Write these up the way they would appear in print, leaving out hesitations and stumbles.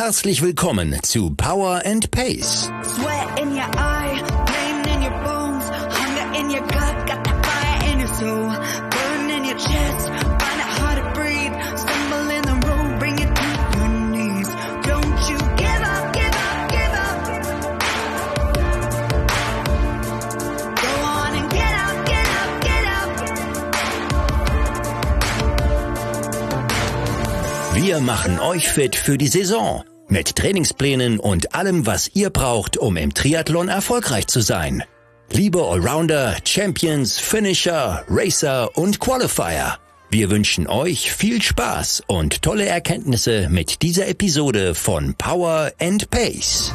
Herzlich willkommen zu Power and Pace. Sweat in your eye, pain in your bones, hunger in your gut, got that fire in your soul, burn in your chest, find it hard to breathe, stumble in the road, bring it to your knees. Don't you give up, give up, give up. Go on and get up, get up, get up. Wir machen euch fit für die Saison. Mit Trainingsplänen und allem, was ihr braucht, um im Triathlon erfolgreich zu sein. Liebe Allrounder, Champions, Finisher, Racer und Qualifier. Wir wünschen euch viel Spaß und tolle Erkenntnisse mit dieser Episode von Power and Pace.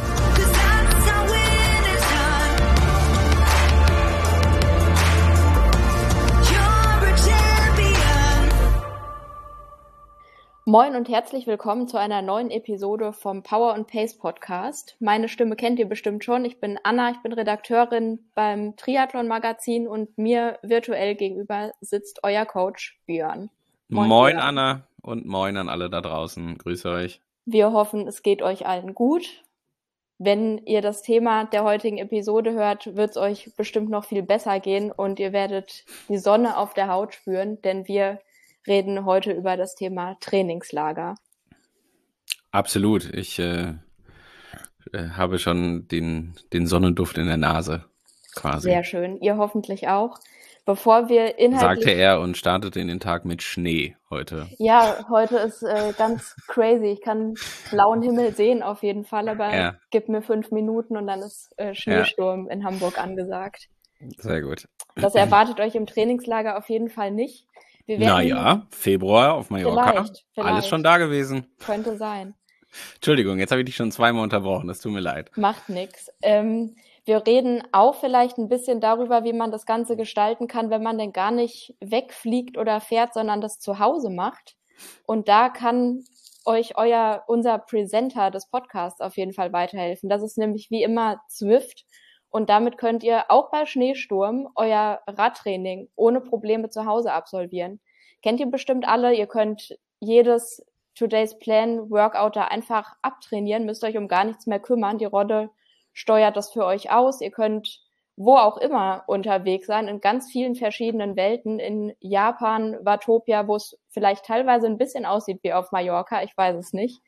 Moin und herzlich willkommen zu einer neuen Episode vom Power and Pace Podcast. Meine Stimme kennt ihr bestimmt schon. Ich bin Anna, ich bin Redakteurin beim Triathlon-Magazin und mir virtuell gegenüber sitzt euer Coach Björn. Moin Björn. Anna und moin an alle da draußen. Grüße euch. Wir hoffen, es geht euch allen gut. Wenn ihr das Thema der heutigen Episode hört, wird es euch bestimmt noch viel besser gehen und ihr werdet die Sonne auf der Haut spüren, denn wir reden heute über das Thema Trainingslager. Absolut. Ich habe schon den Sonnenduft in der Nase quasi. Sehr schön. Ihr hoffentlich auch. Bevor wir inhaltlich... Sagte er und startete in den Tag mit Schnee heute. Ja, heute ist ganz crazy. Ich kann blauen Himmel sehen auf jeden Fall, aber gib mir 5 Minuten und dann ist Schneesturm in Hamburg angesagt. Sehr gut. Das erwartet euch im Trainingslager auf jeden Fall nicht. Naja, Februar auf Mallorca, vielleicht. Alles schon da gewesen. Könnte sein. Entschuldigung, jetzt habe ich dich schon 2-mal unterbrochen, das tut mir leid. Macht nix. Wir reden auch vielleicht ein bisschen darüber, wie man das Ganze gestalten kann, wenn man denn gar nicht wegfliegt oder fährt, sondern das zu Hause macht. Und da kann euch unser Presenter des Podcasts auf jeden Fall weiterhelfen. Das ist nämlich wie immer Zwift. Und damit könnt ihr auch bei Schneesturm euer Radtraining ohne Probleme zu Hause absolvieren. Kennt ihr bestimmt alle, ihr könnt jedes Today's Plan Workout da einfach abtrainieren, müsst euch um gar nichts mehr kümmern. Die Rodde steuert das für euch aus. Ihr könnt wo auch immer unterwegs sein, in ganz vielen verschiedenen Welten. In Japan, Watopia, wo es vielleicht teilweise ein bisschen aussieht wie auf Mallorca, ich weiß es nicht.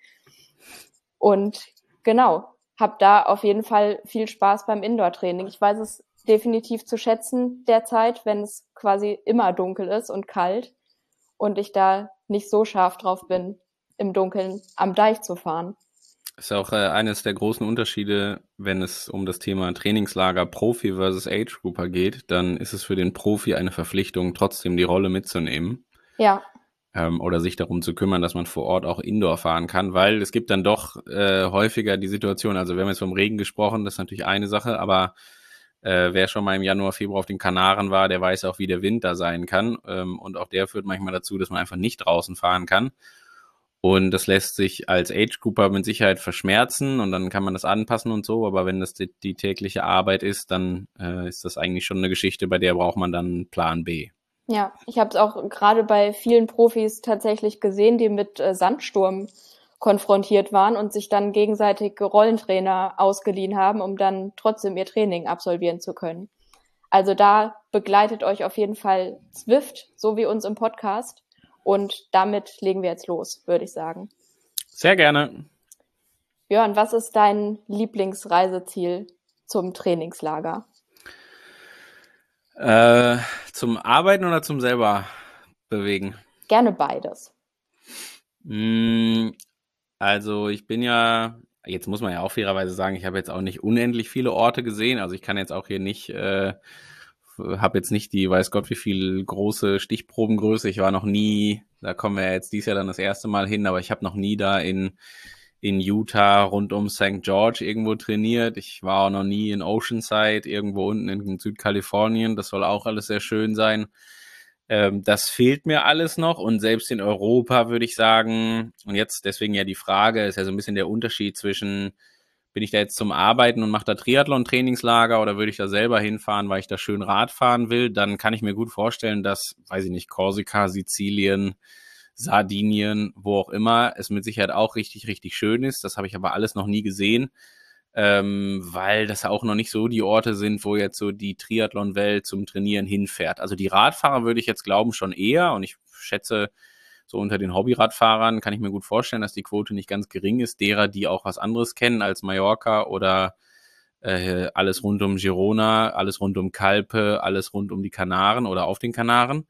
Und genau. Hab da auf jeden Fall viel Spaß beim Indoor-Training. Ich weiß es definitiv zu schätzen derzeit, wenn es quasi immer dunkel ist und kalt und ich da nicht so scharf drauf bin, im Dunkeln am Deich zu fahren. Ist auch eines der großen Unterschiede, wenn es um das Thema Trainingslager Profi versus Age Grouper geht, dann ist es für den Profi eine Verpflichtung, trotzdem die Rolle mitzunehmen. Ja. Oder sich darum zu kümmern, dass man vor Ort auch Indoor fahren kann, weil es gibt dann doch häufiger die Situation, also wir haben jetzt vom Regen gesprochen, das ist natürlich eine Sache, aber wer schon mal im Januar, Februar auf den Kanaren war, der weiß auch, wie der Wind da sein kann und auch der führt manchmal dazu, dass man einfach nicht draußen fahren kann und das lässt sich als Age-Grouper mit Sicherheit verschmerzen und dann kann man das anpassen und so, aber wenn das die tägliche Arbeit ist, dann ist das eigentlich schon eine Geschichte, bei der braucht man dann Plan B. Ja, ich habe es auch gerade bei vielen Profis tatsächlich gesehen, die mit Sandsturm konfrontiert waren und sich dann gegenseitig Rollentrainer ausgeliehen haben, um dann trotzdem ihr Training absolvieren zu können. Also da begleitet euch auf jeden Fall Zwift, so wie uns im Podcast. Und damit legen wir jetzt los, würde ich sagen. Sehr gerne. Björn, was ist dein Lieblingsreiseziel zum Trainingslager? Zum Arbeiten oder zum selber bewegen? Gerne beides. Also ich bin ja, jetzt muss man ja auch fairerweise sagen, ich habe jetzt auch nicht unendlich viele Orte gesehen. Also ich kann jetzt auch hier nicht, habe jetzt nicht die, weiß Gott wie viel große Stichprobengröße. Ich war noch nie, da kommen wir jetzt dieses Jahr dann das erste Mal hin, aber ich habe noch nie da in Utah rund um St. George irgendwo trainiert. Ich war auch noch nie in Oceanside, irgendwo unten in Südkalifornien. Das soll auch alles sehr schön sein. Das fehlt mir alles noch und selbst in Europa würde ich sagen, und jetzt deswegen ja die Frage, ist ja so ein bisschen der Unterschied zwischen, bin ich da jetzt zum Arbeiten und mache da Triathlon-Trainingslager oder würde ich da selber hinfahren, weil ich da schön Rad fahren will, dann kann ich mir gut vorstellen, dass, weiß ich nicht, Korsika, Sizilien, Sardinien, wo auch immer, es mit Sicherheit auch richtig, richtig schön ist. Das habe ich aber alles noch nie gesehen, weil das auch noch nicht so die Orte sind, wo jetzt so die Triathlon-Welt zum Trainieren hinfährt. Also die Radfahrer würde ich jetzt glauben schon eher, und ich schätze, so unter den Hobbyradfahrern kann ich mir gut vorstellen, dass die Quote nicht ganz gering ist, derer, die auch was anderes kennen als Mallorca oder alles rund um Girona, alles rund um Calpe, alles rund um die Kanaren oder auf den Kanaren.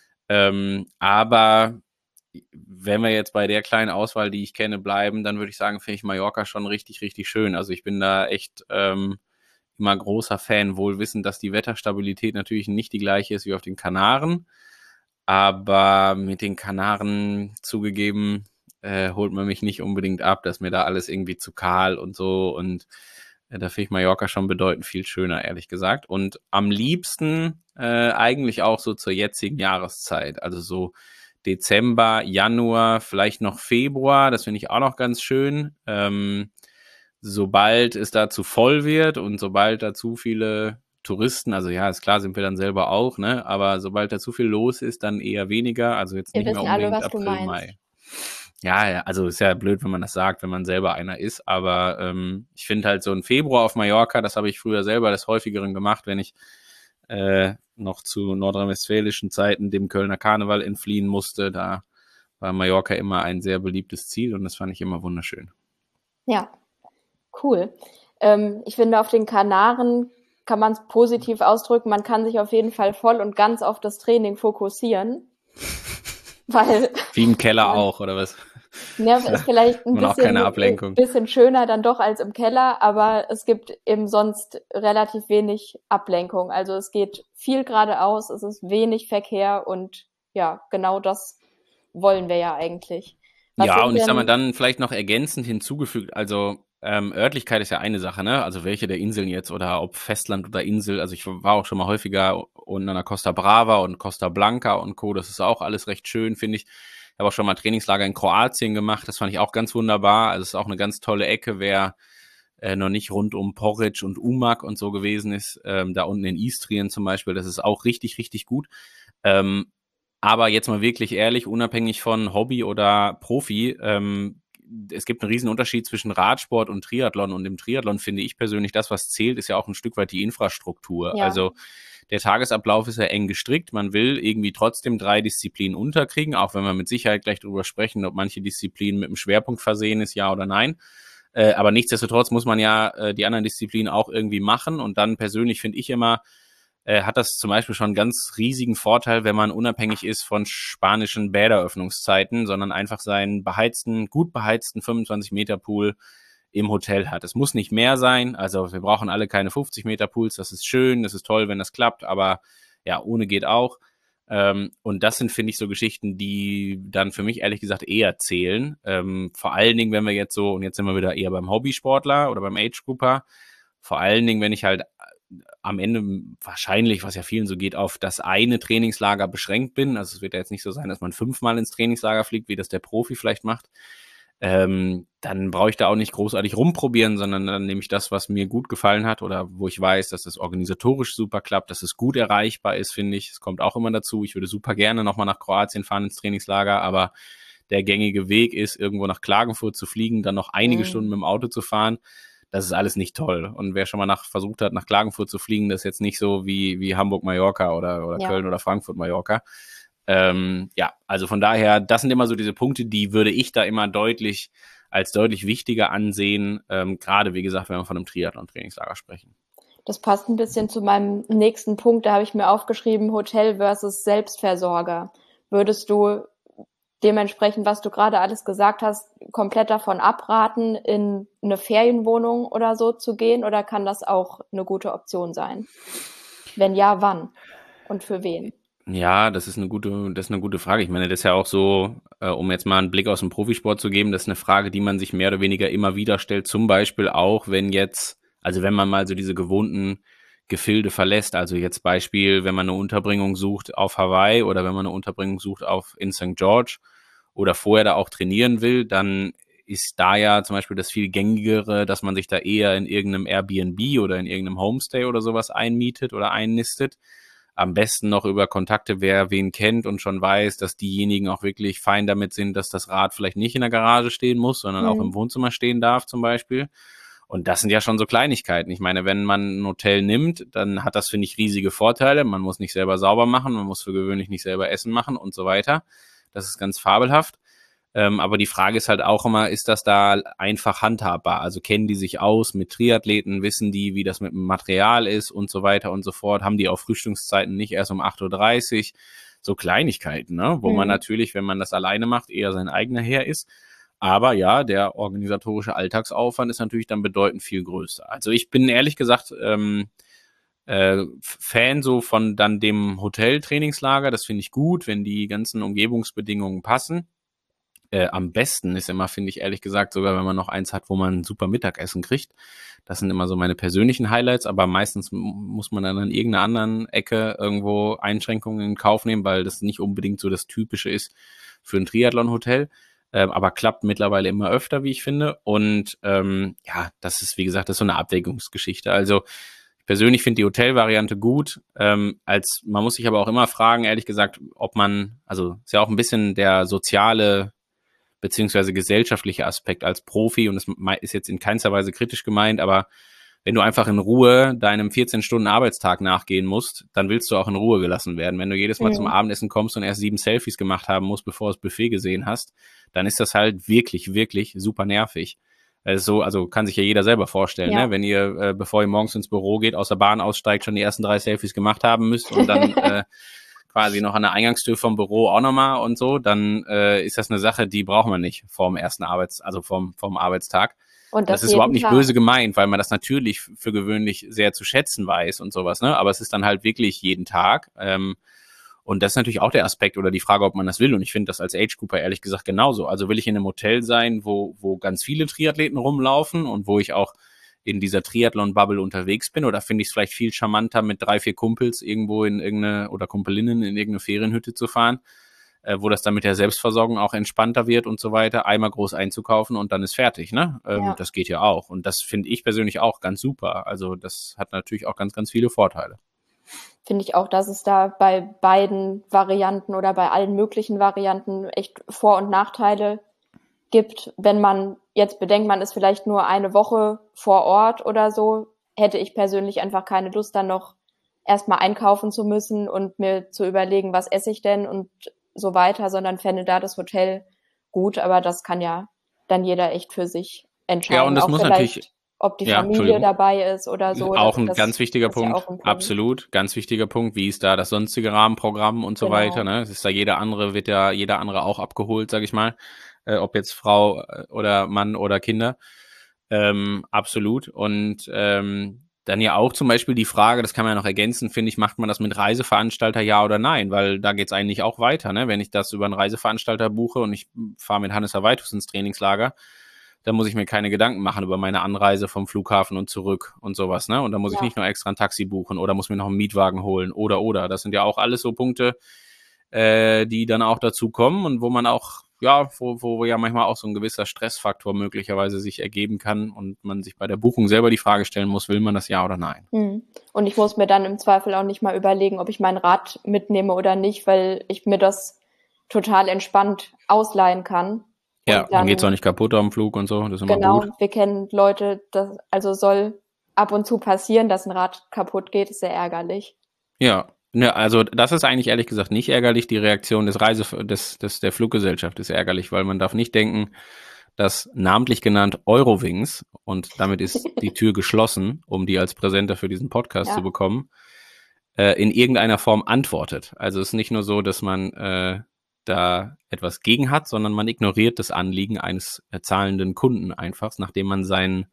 Aber wenn wir jetzt bei der kleinen Auswahl, die ich kenne, bleiben, dann würde ich sagen, finde ich Mallorca schon richtig, richtig schön. Also ich bin da echt immer großer Fan, wohl wissend, dass die Wetterstabilität natürlich nicht die gleiche ist wie auf den Kanaren. Aber mit den Kanaren zugegeben, holt man mich nicht unbedingt ab, dass mir da alles irgendwie zu kahl und so. Und da finde ich Mallorca schon bedeutend viel schöner, ehrlich gesagt. Und am liebsten eigentlich auch so zur jetzigen Jahreszeit. Also so Dezember, Januar, vielleicht noch Februar. Das finde ich auch noch ganz schön. Sobald es da zu voll wird und sobald da zu viele Touristen, also ja, ist klar, sind wir dann selber auch, ne? Aber sobald da zu viel los ist, dann eher weniger. Also jetzt Wir nicht mehr wissen alle, unbedingt was du April, meinst. Mai. Ja, also ist ja blöd, wenn man das sagt, wenn man selber einer ist. Aber ich finde halt so ein Februar auf Mallorca, das habe ich früher selber des Häufigeren gemacht, wenn ich noch zu nordrhein-westfälischen Zeiten dem Kölner Karneval entfliehen musste. Da war Mallorca immer ein sehr beliebtes Ziel und das fand ich immer wunderschön. Ja, cool. Ich finde, auf den Kanaren kann man es positiv ausdrücken. Man kann sich auf jeden Fall voll und ganz auf das Training fokussieren. Weil Wie im Keller auch, oder was? ja, ist vielleicht ein Man auch keine Ablenkung. bisschen schöner dann doch als im Keller, aber es gibt eben sonst relativ wenig Ablenkung. Also es geht viel geradeaus, es ist wenig Verkehr und ja, genau das wollen wir ja eigentlich. Was Ja, sind und ich sag mal denn, dann vielleicht noch ergänzend hinzugefügt, also Örtlichkeit ist ja eine Sache, ne? Also welche der Inseln jetzt oder ob Festland oder Insel, also ich war auch schon mal häufiger unten an der Costa Brava und Costa Blanca und Co., das ist auch alles recht schön, finde ich. Ich habe auch schon mal Trainingslager in Kroatien gemacht, das fand ich auch ganz wunderbar, also es ist auch eine ganz tolle Ecke, wer noch nicht rund um Porridge und Umag und so gewesen ist, da unten in Istrien zum Beispiel, das ist auch richtig, richtig gut. Aber jetzt mal wirklich ehrlich, unabhängig von Hobby oder Profi, es gibt einen riesen Unterschied zwischen Radsport und Triathlon. Und im Triathlon finde ich persönlich, das, was zählt, ist ja auch ein Stück weit die Infrastruktur. ja, Also der Tagesablauf ist ja eng gestrickt. Man will irgendwie trotzdem 3 Disziplinen unterkriegen, auch wenn wir mit Sicherheit gleich darüber sprechen, ob manche Disziplinen mit einem Schwerpunkt versehen ist, ja oder nein. Aber nichtsdestotrotz muss man ja die anderen Disziplinen auch irgendwie machen. Und dann persönlich finde ich immer, hat das zum Beispiel schon einen ganz riesigen Vorteil, wenn man unabhängig ist von spanischen Bäderöffnungszeiten, sondern einfach seinen gut beheizten 25-Meter-Pool im Hotel hat. Es muss nicht mehr sein, also wir brauchen alle keine 50-Meter-Pools, das ist schön, das ist toll, wenn das klappt, aber ja, ohne geht auch. Und das sind, finde ich, so Geschichten, die dann für mich ehrlich gesagt eher zählen. Vor allen Dingen, wenn wir jetzt so, und jetzt sind wir wieder eher beim Hobbysportler oder beim Age-Grouper, vor allen Dingen, wenn ich halt am Ende wahrscheinlich, was ja vielen so geht, auf das eine Trainingslager beschränkt bin. Also es wird ja jetzt nicht so sein, dass man 5-mal ins Trainingslager fliegt, wie das der Profi vielleicht macht. Dann brauche ich da auch nicht großartig rumprobieren, sondern dann nehme ich das, was mir gut gefallen hat oder wo ich weiß, dass es organisatorisch super klappt, dass es gut erreichbar ist, finde ich. Es kommt auch immer dazu. Ich würde super gerne nochmal nach Kroatien fahren ins Trainingslager, aber der gängige Weg ist, irgendwo nach Klagenfurt zu fliegen, dann noch einige Stunden mit dem Auto zu fahren. Das ist alles nicht toll. Und wer schon mal versucht hat, nach Klagenfurt zu fliegen, das ist jetzt nicht so wie Hamburg-Mallorca oder ja. Köln oder Frankfurt-Mallorca. Ja, also von daher, das sind immer so diese Punkte, die würde ich da immer als deutlich wichtiger ansehen, gerade wie gesagt, wenn wir von einem Triathlon-Trainingslager sprechen. Das passt ein bisschen zu meinem nächsten Punkt, da habe ich mir aufgeschrieben, Hotel versus Selbstversorger. Würdest du dementsprechend, was du gerade alles gesagt hast, komplett davon abraten, in eine Ferienwohnung oder so zu gehen? Oder kann das auch eine gute Option sein? Wenn ja, wann? Und für wen? Ja, das ist eine gute Frage. Ich meine, das ist ja auch so, um jetzt mal einen Blick aus dem Profisport zu geben, das ist eine Frage, die man sich mehr oder weniger immer wieder stellt. Zum Beispiel auch, wenn man mal so diese gewohnten Gefilde verlässt. Also jetzt Beispiel, wenn man eine Unterbringung sucht auf Hawaii oder wenn man eine Unterbringung sucht in St. George oder vorher da auch trainieren will, dann ist da ja zum Beispiel das viel gängigere, dass man sich da eher in irgendeinem Airbnb oder in irgendeinem Homestay oder sowas einmietet oder einnistet. am besten noch über Kontakte, wer wen kennt und schon weiß, dass diejenigen auch wirklich fein damit sind, dass das Rad vielleicht nicht in der Garage stehen muss, sondern auch im Wohnzimmer stehen darf zum Beispiel. Und das sind ja schon so Kleinigkeiten. Ich meine, wenn man ein Hotel nimmt, dann hat das, finde ich, riesige Vorteile. Man muss nicht selber sauber machen, man muss für gewöhnlich nicht selber Essen machen und so weiter. Das ist ganz fabelhaft. Aber die Frage ist halt auch immer, ist das da einfach handhabbar? Also kennen die sich aus mit Triathleten, wissen die, wie das mit dem Material ist und so weiter und so fort? Haben die auch Frühstückszeiten nicht erst um 8:30 Uhr? So Kleinigkeiten, ne? Wo man natürlich, wenn man das alleine macht, eher sein eigener Herr ist. Aber ja, der organisatorische Alltagsaufwand ist natürlich dann bedeutend viel größer. Also ich bin ehrlich gesagt Fan so von dann dem Hoteltrainingslager. Das finde ich gut, wenn die ganzen Umgebungsbedingungen passen. Am besten ist immer, finde ich ehrlich gesagt, sogar wenn man noch eins hat, wo man ein super Mittagessen kriegt. Das sind immer so meine persönlichen Highlights, aber meistens muss man dann an irgendeiner anderen Ecke irgendwo Einschränkungen in Kauf nehmen, weil das nicht unbedingt so das Typische ist für ein Triathlon-Hotel. Aber klappt mittlerweile immer öfter, wie ich finde. Und ja, das ist, wie gesagt, das ist so eine Abwägungsgeschichte. Also ich persönlich finde die Hotelvariante gut. Man muss sich aber auch immer fragen, ehrlich gesagt, ob man, also ist ja auch ein bisschen der soziale beziehungsweise gesellschaftliche Aspekt als Profi, und das ist jetzt in keinster Weise kritisch gemeint, aber wenn du einfach in Ruhe deinem 14-Stunden-Arbeitstag nachgehen musst, dann willst du auch in Ruhe gelassen werden. Wenn du jedes Mal zum Abendessen kommst und erst 7 Selfies gemacht haben musst, bevor du das Buffet gesehen hast, dann ist das halt wirklich, wirklich super nervig. Also kann sich ja jeder selber vorstellen, ne? Wenn ihr, bevor ihr morgens ins Büro geht, aus der Bahn aussteigt, schon die ersten 3 Selfies gemacht haben müsst und dann quasi noch an der Eingangstür vom Büro auch nochmal und so, dann ist das eine Sache, die braucht man nicht vorm ersten vom Arbeitstag. Und das ist überhaupt nicht böse gemeint, weil man das natürlich für gewöhnlich sehr zu schätzen weiß und sowas, ne? Aber es ist dann halt wirklich jeden Tag. Und das ist natürlich auch der Aspekt oder die Frage, ob man das will. Und ich finde das als Age-Grouper ehrlich gesagt genauso. Also will ich in einem Hotel sein, wo ganz viele Triathleten rumlaufen und wo ich auch in dieser Triathlon-Bubble unterwegs bin, oder finde ich es vielleicht viel charmanter, mit 3, 4 Kumpels irgendwo oder Kumpelinnen in irgendeine Ferienhütte zu fahren, wo das dann mit der Selbstversorgung auch entspannter wird und so weiter, einmal groß einzukaufen und dann ist fertig, ne? Das geht ja auch. Und das finde ich persönlich auch ganz super. Also das hat natürlich auch ganz, ganz viele Vorteile. Finde ich auch, dass es da bei beiden Varianten oder bei allen möglichen Varianten echt Vor- und Nachteile gibt. Wenn man jetzt bedenkt, man ist vielleicht nur eine Woche vor Ort oder so, hätte ich persönlich einfach keine Lust, dann noch erstmal einkaufen zu müssen und mir zu überlegen, was esse ich denn und so weiter, sondern fände da das Hotel gut, aber das kann ja dann jeder echt für sich entscheiden. Ja, und das muss natürlich, ob die Familie dabei ist oder so. Auch ein ganz wichtiger Punkt, absolut, ganz wichtiger Punkt. Wie ist da das sonstige Rahmenprogramm und so weiter, ne? Es ist da jeder andere auch abgeholt, sag ich mal, ob jetzt Frau oder Mann oder Kinder, absolut. Und dann ja auch zum Beispiel die Frage, das kann man ja noch ergänzen, finde ich, macht man das mit Reiseveranstalter, ja oder nein? Weil da geht's eigentlich auch weiter, ne? Wenn ich das über einen Reiseveranstalter buche und ich fahre mit Hannes Hawaii ins Trainingslager, dann muss ich mir keine Gedanken machen über meine Anreise vom Flughafen und zurück und sowas, ne? Und da muss ich nicht noch extra ein Taxi buchen oder muss mir noch einen Mietwagen holen oder. Das sind ja auch alles so Punkte, die dann auch dazu kommen und wo man auch, wo ja manchmal auch so ein gewisser Stressfaktor möglicherweise sich ergeben kann und man sich bei der Buchung selber die Frage stellen muss, will man das ja oder nein? Und ich muss mir dann im Zweifel auch nicht mal überlegen, ob ich mein Rad mitnehme oder nicht, weil ich mir das total entspannt ausleihen kann. Ja, dann geht's auch nicht kaputt am Flug und so, das ist immer gut. Genau, wir kennen Leute, also soll ab und zu passieren, dass ein Rad kaputt geht, ist sehr ärgerlich. Ja, ne, also das ist eigentlich ehrlich gesagt nicht ärgerlich. Die Reaktion der Fluggesellschaft ist ärgerlich, weil man darf nicht denken, dass namentlich genannt Eurowings, und damit ist die Tür geschlossen, um die als Präsenter für diesen Podcast zu bekommen, in irgendeiner Form antwortet. Also es ist nicht nur so, dass man da etwas gegen hat, sondern man ignoriert das Anliegen eines zahlenden Kunden einfach, nachdem man sein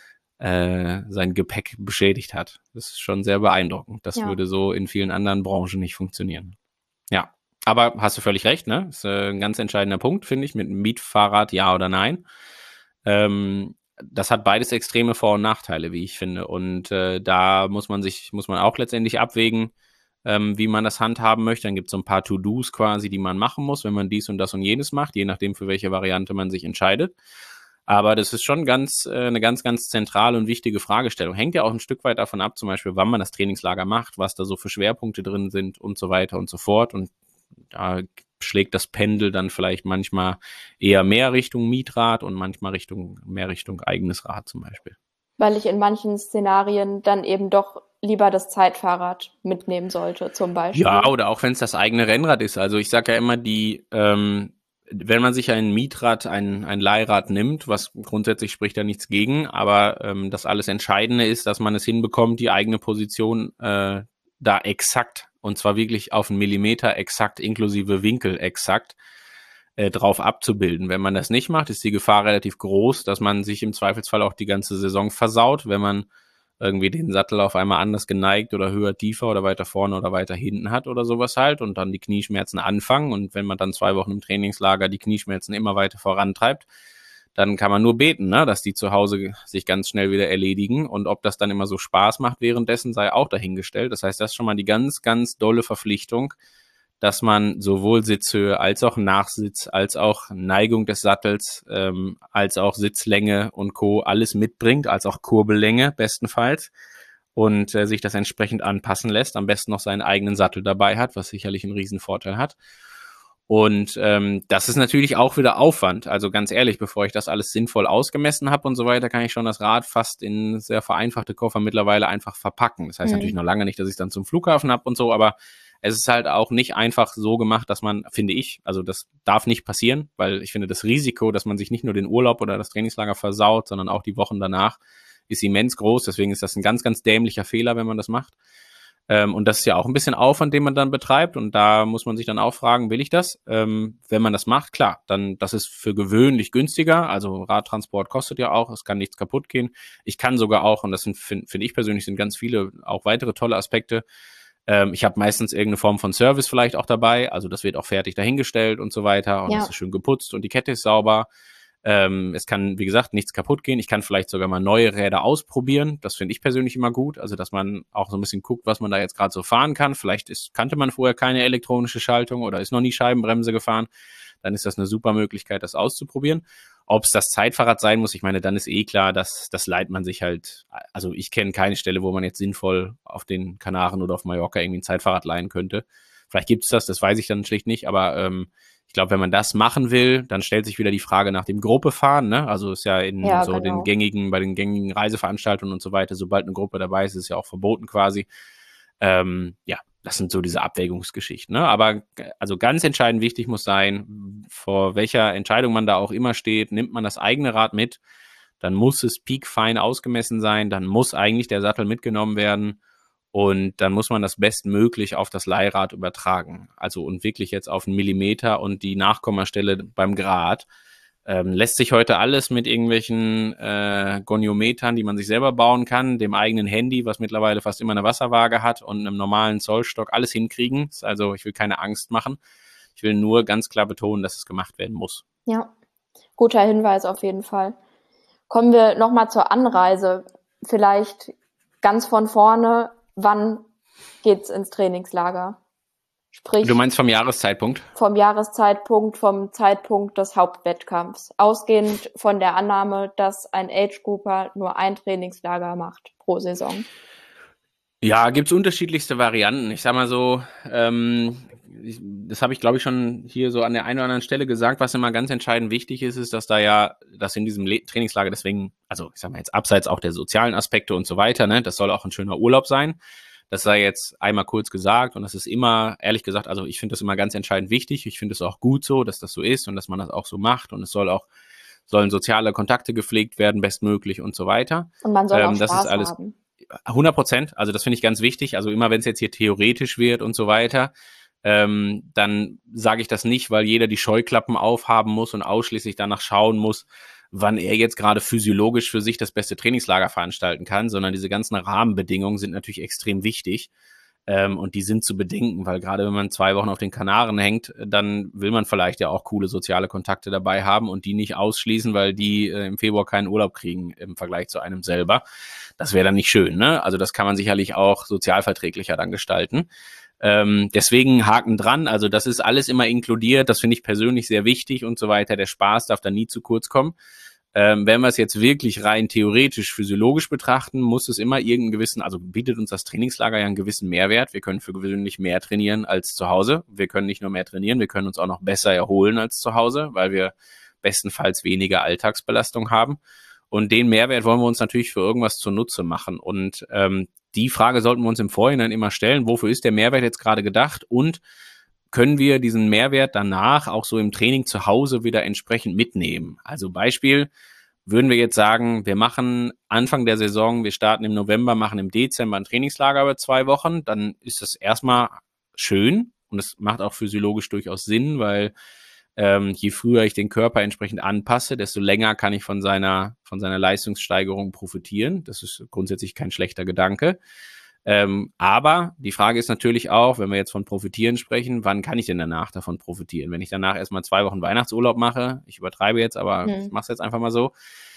Gepäck beschädigt hat. Das ist schon sehr beeindruckend. Das würde so in vielen anderen Branchen nicht funktionieren. Ja, aber hast du völlig recht, ne? Das ist ein ganz entscheidender Punkt, finde ich, mit einem Mietfahrrad, ja oder nein. Das hat beides extreme Vor- und Nachteile, wie ich finde. Und da muss man auch letztendlich abwägen, wie man das handhaben möchte. Dann gibt es so ein paar To-Dos quasi, die man machen muss, wenn man dies und das und jenes macht, je nachdem, für welche Variante man sich entscheidet. Aber das ist schon eine ganz, ganz zentrale und wichtige Fragestellung. Hängt ja auch ein Stück weit davon ab, zum Beispiel, wann man das Trainingslager macht, was da so für Schwerpunkte drin sind und so weiter und so fort. Und da schlägt das Pendel dann vielleicht manchmal eher mehr Richtung Mietrad und manchmal mehr Richtung eigenes Rad zum Beispiel. Weil ich in manchen Szenarien dann eben doch lieber das Zeitfahrrad mitnehmen sollte, zum Beispiel. Ja, oder auch wenn es das eigene Rennrad ist. Also ich sage ja immer, wenn man sich ein Mietrad, ein Leihrad nimmt, was grundsätzlich spricht da nichts gegen, aber das alles Entscheidende ist, dass man es hinbekommt, die eigene Position da exakt, und zwar wirklich auf einen Millimeter exakt, inklusive Winkel exakt, drauf abzubilden. Wenn man das nicht macht, ist die Gefahr relativ groß, dass man sich im Zweifelsfall auch die ganze Saison versaut, wenn man irgendwie den Sattel auf einmal anders geneigt oder höher, tiefer oder weiter vorne oder weiter hinten hat oder sowas halt und dann die Knieschmerzen anfangen und wenn man dann 2 Wochen im Trainingslager die Knieschmerzen immer weiter vorantreibt, dann kann man nur beten, ne, dass die zu Hause sich ganz schnell wieder erledigen und ob das dann immer so Spaß macht währenddessen, sei auch dahingestellt. Das heißt, das ist schon mal die ganz, ganz dolle Verpflichtung, dass man sowohl Sitzhöhe als auch Nachsitz, als auch Neigung des Sattels, als auch Sitzlänge und Co. alles mitbringt, als auch Kurbellänge bestenfalls und sich das entsprechend anpassen lässt, am besten noch seinen eigenen Sattel dabei hat, was sicherlich einen riesen Vorteil hat. Und das ist natürlich auch wieder Aufwand. Also ganz ehrlich, bevor ich das alles sinnvoll ausgemessen habe und so weiter, kann ich schon das Rad fast in sehr vereinfachte Koffer mittlerweile einfach verpacken. Das heißt natürlich noch lange nicht, dass ich es dann zum Flughafen habe und so, aber es ist halt auch nicht einfach so gemacht, dass man, finde ich, also das darf nicht passieren, weil ich finde, das Risiko, dass man sich nicht nur den Urlaub oder das Trainingslager versaut, sondern auch die Wochen danach, ist immens groß. Deswegen ist das ein ganz, ganz dämlicher Fehler, wenn man das macht. Und das ist ja auch ein bisschen Aufwand, den man dann betreibt. Und da muss man sich dann auch fragen, will ich das? Wenn man das macht, klar, dann das ist für gewöhnlich günstiger. Also Radtransport kostet ja auch, es kann nichts kaputt gehen. Ich kann sogar auch, und das finde ich persönlich, sind ganz viele auch weitere tolle Aspekte. Ich habe meistens irgendeine Form von Service vielleicht auch dabei. Also das wird auch fertig dahingestellt und so weiter. Und es ist schön geputzt und die Kette ist sauber. Es kann, wie gesagt, nichts kaputt gehen. Ich kann vielleicht sogar mal neue Räder ausprobieren. Das finde ich persönlich immer gut. Also, dass man auch so ein bisschen guckt, was man da jetzt gerade so fahren kann. Vielleicht kannte man vorher keine elektronische Schaltung oder ist noch nie Scheibenbremse gefahren. Dann ist das eine super Möglichkeit, das auszuprobieren. Ob es das Zeitfahrrad sein muss, ich meine, dann ist eh klar, dass das leiht man sich halt, also ich kenne keine Stelle, wo man jetzt sinnvoll auf den Kanaren oder auf Mallorca irgendwie ein Zeitfahrrad leihen könnte. Vielleicht gibt es das weiß ich dann schlicht nicht, aber ich glaube, wenn man das machen will, dann stellt sich wieder die Frage nach dem Gruppefahren, ne? Also ist ja bei den gängigen Reiseveranstaltungen und so weiter, sobald eine Gruppe dabei ist, ist es ja auch verboten quasi. Das sind so diese Abwägungsgeschichten, ne? Aber also ganz entscheidend wichtig muss sein, vor welcher Entscheidung man da auch immer steht, nimmt man das eigene Rad mit, dann muss es piekfein ausgemessen sein, dann muss eigentlich der Sattel mitgenommen werden. Und dann muss man das bestmöglich auf das Leihrad übertragen. Also und wirklich jetzt auf einen Millimeter und die Nachkommastelle beim Grad. Lässt sich heute alles mit irgendwelchen Goniometern, die man sich selber bauen kann, dem eigenen Handy, was mittlerweile fast immer eine Wasserwaage hat und einem normalen Zollstock alles hinkriegen. Also ich will keine Angst machen. Ich will nur ganz klar betonen, dass es gemacht werden muss. Ja, guter Hinweis auf jeden Fall. Kommen wir nochmal zur Anreise. Vielleicht ganz von vorne. Wann geht's ins Trainingslager? Sprich, du meinst vom Jahreszeitpunkt? Vom Jahreszeitpunkt, vom Zeitpunkt des Hauptwettkampfs. Ausgehend von der Annahme, dass ein Age-Grouper nur ein Trainingslager macht pro Saison. Ja, gibt's unterschiedlichste Varianten. Ich sag mal so, das habe ich, glaube ich, schon hier so an der einen oder anderen Stelle gesagt, was immer ganz entscheidend wichtig ist, dass dass in diesem Trainingslager deswegen, also ich sag mal jetzt abseits auch der sozialen Aspekte und so weiter, ne, das soll auch ein schöner Urlaub sein. Das sei jetzt einmal kurz gesagt und das ist immer, ehrlich gesagt, also ich finde das immer ganz entscheidend wichtig. Ich finde es auch gut so, dass das so ist und dass man das auch so macht und es sollen soziale Kontakte gepflegt werden, bestmöglich und so weiter. Und man soll auch das Spaß ist alles haben. 100%, also das finde ich ganz wichtig. Also immer wenn es jetzt hier theoretisch wird und so weiter, dann sage ich das nicht, weil jeder die Scheuklappen aufhaben muss und ausschließlich danach schauen muss, wann er jetzt gerade physiologisch für sich das beste Trainingslager veranstalten kann, sondern diese ganzen Rahmenbedingungen sind natürlich extrem wichtig und die sind zu bedenken, weil gerade wenn man 2 Wochen auf den Kanaren hängt, dann will man vielleicht ja auch coole soziale Kontakte dabei haben und die nicht ausschließen, weil die im Februar keinen Urlaub kriegen im Vergleich zu einem selber. Das wäre dann nicht schön, ne? Also das kann man sicherlich auch sozialverträglicher dann gestalten. Deswegen Haken dran, also das ist alles immer inkludiert, das finde ich persönlich sehr wichtig und so weiter. Der Spaß darf da nie zu kurz kommen. Wenn wir es jetzt wirklich rein theoretisch, physiologisch betrachten, muss es immer irgendeinen gewissen, also bietet uns das Trainingslager ja einen gewissen Mehrwert. Wir können für gewöhnlich mehr trainieren als zu Hause. Wir können nicht nur mehr trainieren, wir können uns auch noch besser erholen als zu Hause, weil wir bestenfalls weniger Alltagsbelastung haben. Und den Mehrwert wollen wir uns natürlich für irgendwas zunutze machen. Und die Frage sollten wir uns im Vorhinein immer stellen, wofür ist der Mehrwert jetzt gerade gedacht und können wir diesen Mehrwert danach auch so im Training zu Hause wieder entsprechend mitnehmen. Also Beispiel, würden wir jetzt sagen, wir machen Anfang der Saison, wir starten im November, machen im Dezember ein Trainingslager über 2 Wochen, dann ist das erstmal schön und es macht auch physiologisch durchaus Sinn, weil je früher ich den Körper entsprechend anpasse, desto länger kann ich von seiner Leistungssteigerung profitieren. Das ist grundsätzlich kein schlechter Gedanke. Aber die Frage ist natürlich auch, wenn wir jetzt von Profitieren sprechen, wann kann ich denn danach davon profitieren? Wenn ich danach erstmal 2 Wochen Weihnachtsurlaub mache, ich übertreibe jetzt, aber ich mache es jetzt einfach mal so,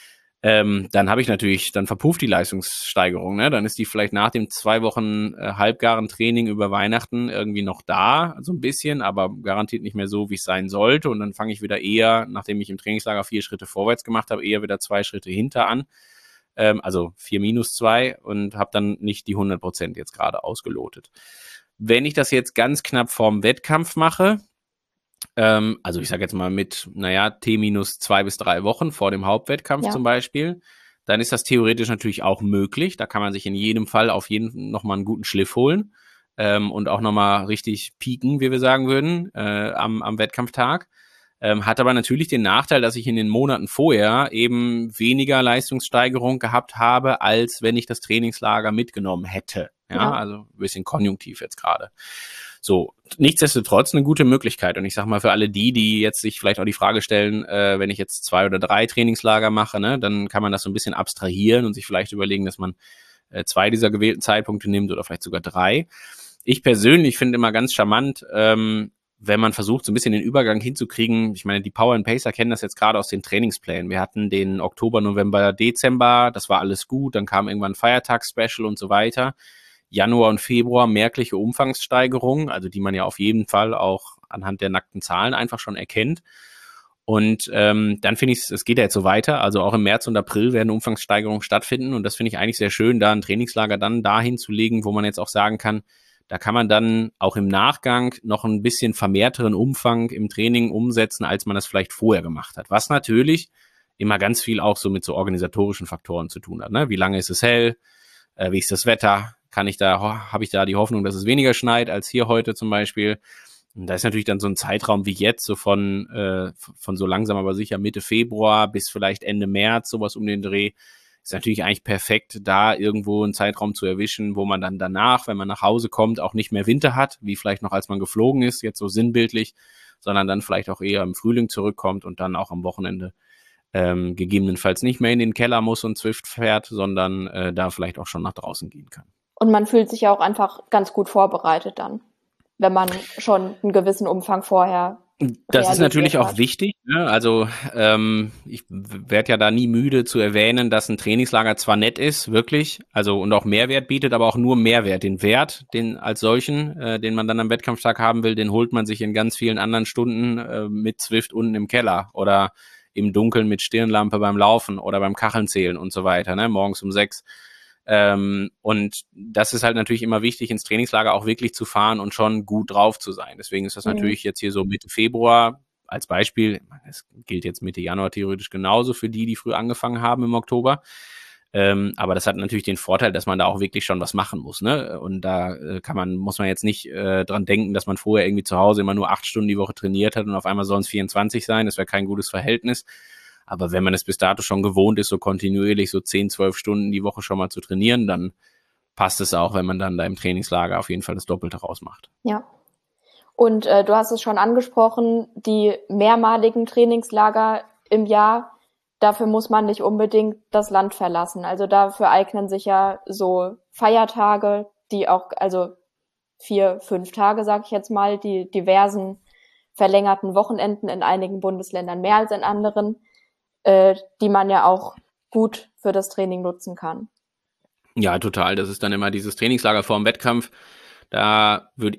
dann habe ich natürlich, dann verpufft die Leistungssteigerung, ne? Dann ist die vielleicht nach dem 2 Wochen halbgaren Training über Weihnachten irgendwie noch da, so ein bisschen, aber garantiert nicht mehr so, wie es sein sollte. Und dann fange ich wieder eher, nachdem ich im Trainingslager 4 Schritte vorwärts gemacht habe, eher wieder 2 Schritte hinter an. Also 4 minus 2 und habe dann nicht die 100% jetzt gerade ausgelotet. Wenn ich das jetzt ganz knapp vorm Wettkampf mache, also ich sage jetzt mal mit, T minus 2 bis 3 Wochen vor dem Hauptwettkampf zum Beispiel, dann ist das theoretisch natürlich auch möglich. Da kann man sich in jedem Fall auf jeden nochmal einen guten Schliff holen und auch nochmal richtig pieken, wie wir sagen würden, am Wettkampftag. Hat aber natürlich den Nachteil, dass ich in den Monaten vorher eben weniger Leistungssteigerung gehabt habe, als wenn ich das Trainingslager mitgenommen hätte. Ja. Also ein bisschen konjunktiv jetzt gerade. So, nichtsdestotrotz eine gute Möglichkeit. Und ich sag mal, für alle die jetzt sich vielleicht auch die Frage stellen, wenn ich jetzt 2 oder 3 Trainingslager mache, ne, dann kann man das so ein bisschen abstrahieren und sich vielleicht überlegen, dass man 2 dieser gewählten Zeitpunkte nimmt oder vielleicht sogar 3. Ich persönlich finde immer ganz charmant, wenn man versucht, so ein bisschen den Übergang hinzukriegen. Ich meine, die Power and Pacer kennen das jetzt gerade aus den Trainingsplänen. Wir hatten den Oktober, November, Dezember, das war alles gut. Dann kam irgendwann ein Feiertagsspecial und so weiter. Januar und Februar merkliche Umfangssteigerungen, also die man ja auf jeden Fall auch anhand der nackten Zahlen einfach schon erkennt. Und dann finde ich, es geht ja jetzt so weiter. Also auch im März und April werden Umfangssteigerungen stattfinden. Und das finde ich eigentlich sehr schön, da ein Trainingslager dann dahin zu legen, wo man jetzt auch sagen kann, da kann man dann auch im Nachgang noch ein bisschen vermehrteren Umfang im Training umsetzen, als man das vielleicht vorher gemacht hat. Was natürlich immer ganz viel auch so mit so organisatorischen Faktoren zu tun hat. Ne? Wie lange ist es hell? Wie ist das Wetter? Habe ich da die Hoffnung, dass es weniger schneit als hier heute zum Beispiel? Und da ist natürlich dann so ein Zeitraum wie jetzt, so von so langsam aber sicher Mitte Februar bis vielleicht Ende März, sowas um den Dreh, ist natürlich eigentlich perfekt, da irgendwo einen Zeitraum zu erwischen, wo man dann danach, wenn man nach Hause kommt, auch nicht mehr Winter hat, wie vielleicht noch als man geflogen ist, jetzt so sinnbildlich, sondern dann vielleicht auch eher im Frühling zurückkommt und dann auch am Wochenende gegebenenfalls nicht mehr in den Keller muss und Zwift fährt, sondern da vielleicht auch schon nach draußen gehen kann. Und man fühlt sich ja auch einfach ganz gut vorbereitet dann, wenn man schon einen gewissen Umfang vorher Das ist natürlich hat. auch wichtig. Ne? Also ich werde ja da nie müde zu erwähnen, dass ein Trainingslager zwar nett ist, wirklich, also und auch Mehrwert bietet, aber auch nur Mehrwert. Den Wert, den als solchen, den man dann am Wettkampftag haben will, den holt man sich in ganz vielen anderen Stunden mit Zwift unten im Keller oder im Dunkeln mit Stirnlampe beim Laufen oder beim Kacheln zählen und so weiter, ne? Morgens um 6. Und das ist halt natürlich immer wichtig, ins Trainingslager auch wirklich zu fahren und schon gut drauf zu sein. Deswegen ist das natürlich jetzt hier so Mitte Februar als Beispiel. Es gilt jetzt Mitte Januar theoretisch genauso für die früh angefangen haben im Oktober. Aber das hat natürlich den Vorteil, dass man da auch wirklich schon was machen muss, ne? Und da muss man jetzt nicht dran denken, dass man vorher irgendwie zu Hause immer nur 8 Stunden die Woche trainiert hat und auf einmal sollen es 24 sein. Das wäre kein gutes Verhältnis. Aber wenn man es bis dato schon gewohnt ist, so kontinuierlich so 10, 12 Stunden die Woche schon mal zu trainieren, dann passt es auch, wenn man dann da im Trainingslager auf jeden Fall das Doppelte rausmacht. Ja. Und du hast es schon angesprochen, die mehrmaligen Trainingslager im Jahr, dafür muss man nicht unbedingt das Land verlassen. Also dafür eignen sich ja so Feiertage, die auch, also 4, 5 Tage, sag ich jetzt mal, die diversen verlängerten Wochenenden in einigen Bundesländern mehr als in anderen, die man ja auch gut für das Training nutzen kann. Ja, total. Das ist dann immer dieses Trainingslager vor dem Wettkampf. Da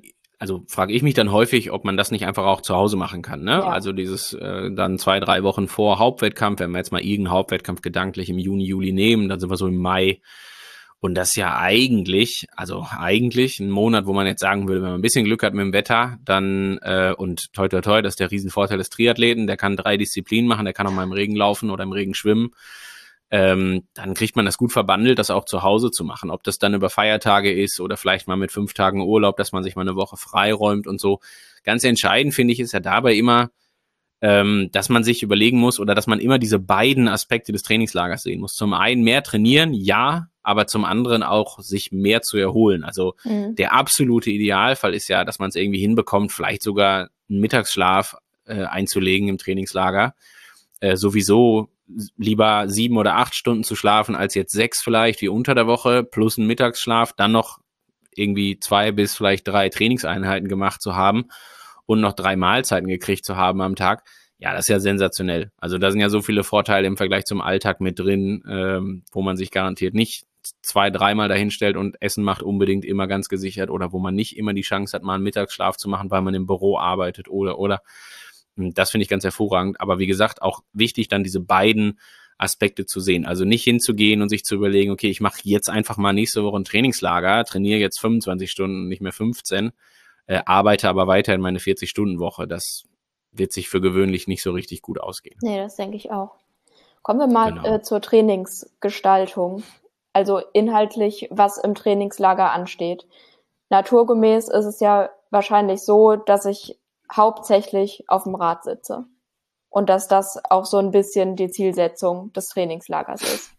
also frage ich mich dann häufig, ob man das nicht einfach auch zu Hause machen kann, ne? Ja. Also dieses dann 2-3 Wochen vor Hauptwettkampf, wenn wir jetzt mal irgendeinen Hauptwettkampf gedanklich im Juni, Juli nehmen, dann sind wir so im Mai. Und das ja eigentlich ein Monat, wo man jetzt sagen würde, wenn man ein bisschen Glück hat mit dem Wetter, dann, und toi toi toi, das ist der Riesenvorteil des Triathleten, der kann 3 Disziplinen machen, der kann auch mal im Regen laufen oder im Regen schwimmen, dann kriegt man das gut verbandelt, das auch zu Hause zu machen. Ob das dann über Feiertage ist oder vielleicht mal mit 5 Tagen Urlaub, dass man sich mal eine Woche freiräumt und so. Ganz entscheidend, finde ich, ist ja dabei immer, dass man sich überlegen muss oder dass man immer diese beiden Aspekte des Trainingslagers sehen muss. Zum einen mehr trainieren, ja, aber zum anderen auch sich mehr zu erholen. Also der absolute Idealfall ist ja, dass man es irgendwie hinbekommt, vielleicht sogar einen Mittagsschlaf einzulegen im Trainingslager. Sowieso lieber 7 oder 8 Stunden zu schlafen, als jetzt 6 vielleicht, wie unter der Woche, plus einen Mittagsschlaf, dann noch irgendwie 2 bis vielleicht 3 Trainingseinheiten gemacht zu haben und noch 3 Mahlzeiten gekriegt zu haben am Tag. Ja, das ist ja sensationell. Also da sind ja so viele Vorteile im Vergleich zum Alltag mit drin, wo man sich garantiert nicht 2-3 Mal dahinstellt und Essen macht unbedingt immer ganz gesichert oder wo man nicht immer die Chance hat, mal einen Mittagsschlaf zu machen, weil man im Büro arbeitet oder. Das finde ich ganz hervorragend. Aber wie gesagt, auch wichtig, dann diese beiden Aspekte zu sehen. Also nicht hinzugehen und sich zu überlegen, okay, ich mache jetzt einfach mal nächste Woche ein Trainingslager, trainiere jetzt 25 Stunden, nicht mehr 15, arbeite aber weiter in meine 40-Stunden-Woche. Das wird sich für gewöhnlich nicht so richtig gut ausgehen. Nee, das denke ich auch. Kommen wir mal Genau. zur Trainingsgestaltung. Also inhaltlich, was im Trainingslager ansteht. Naturgemäß ist es ja wahrscheinlich so, dass ich hauptsächlich auf dem Rad sitze. Und dass das auch so ein bisschen die Zielsetzung des Trainingslagers ist.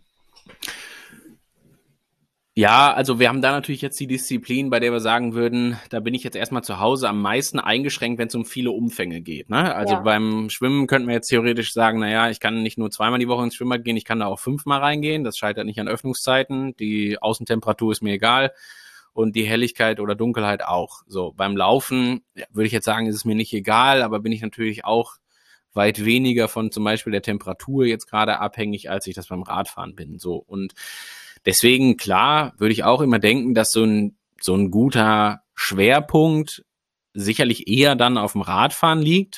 Ja, also wir haben da natürlich jetzt die Disziplin, bei der wir sagen würden, da bin ich jetzt erstmal zu Hause am meisten eingeschränkt, wenn es um viele Umfänge geht. Ne? Also Ja. beim Schwimmen könnten wir jetzt theoretisch sagen, naja, ich kann nicht nur 2-mal die Woche ins Schwimmbad gehen, ich kann da auch 5-mal reingehen. Das scheitert nicht an Öffnungszeiten. Die Außentemperatur ist mir egal und die Helligkeit oder Dunkelheit auch. So, beim Laufen würde ich jetzt sagen, ist es mir nicht egal, aber bin ich natürlich auch weit weniger von zum Beispiel der Temperatur jetzt gerade abhängig, als ich das beim Radfahren bin. So, und deswegen, klar, würde ich auch immer denken, dass so ein guter Schwerpunkt sicherlich eher dann auf dem Radfahren liegt.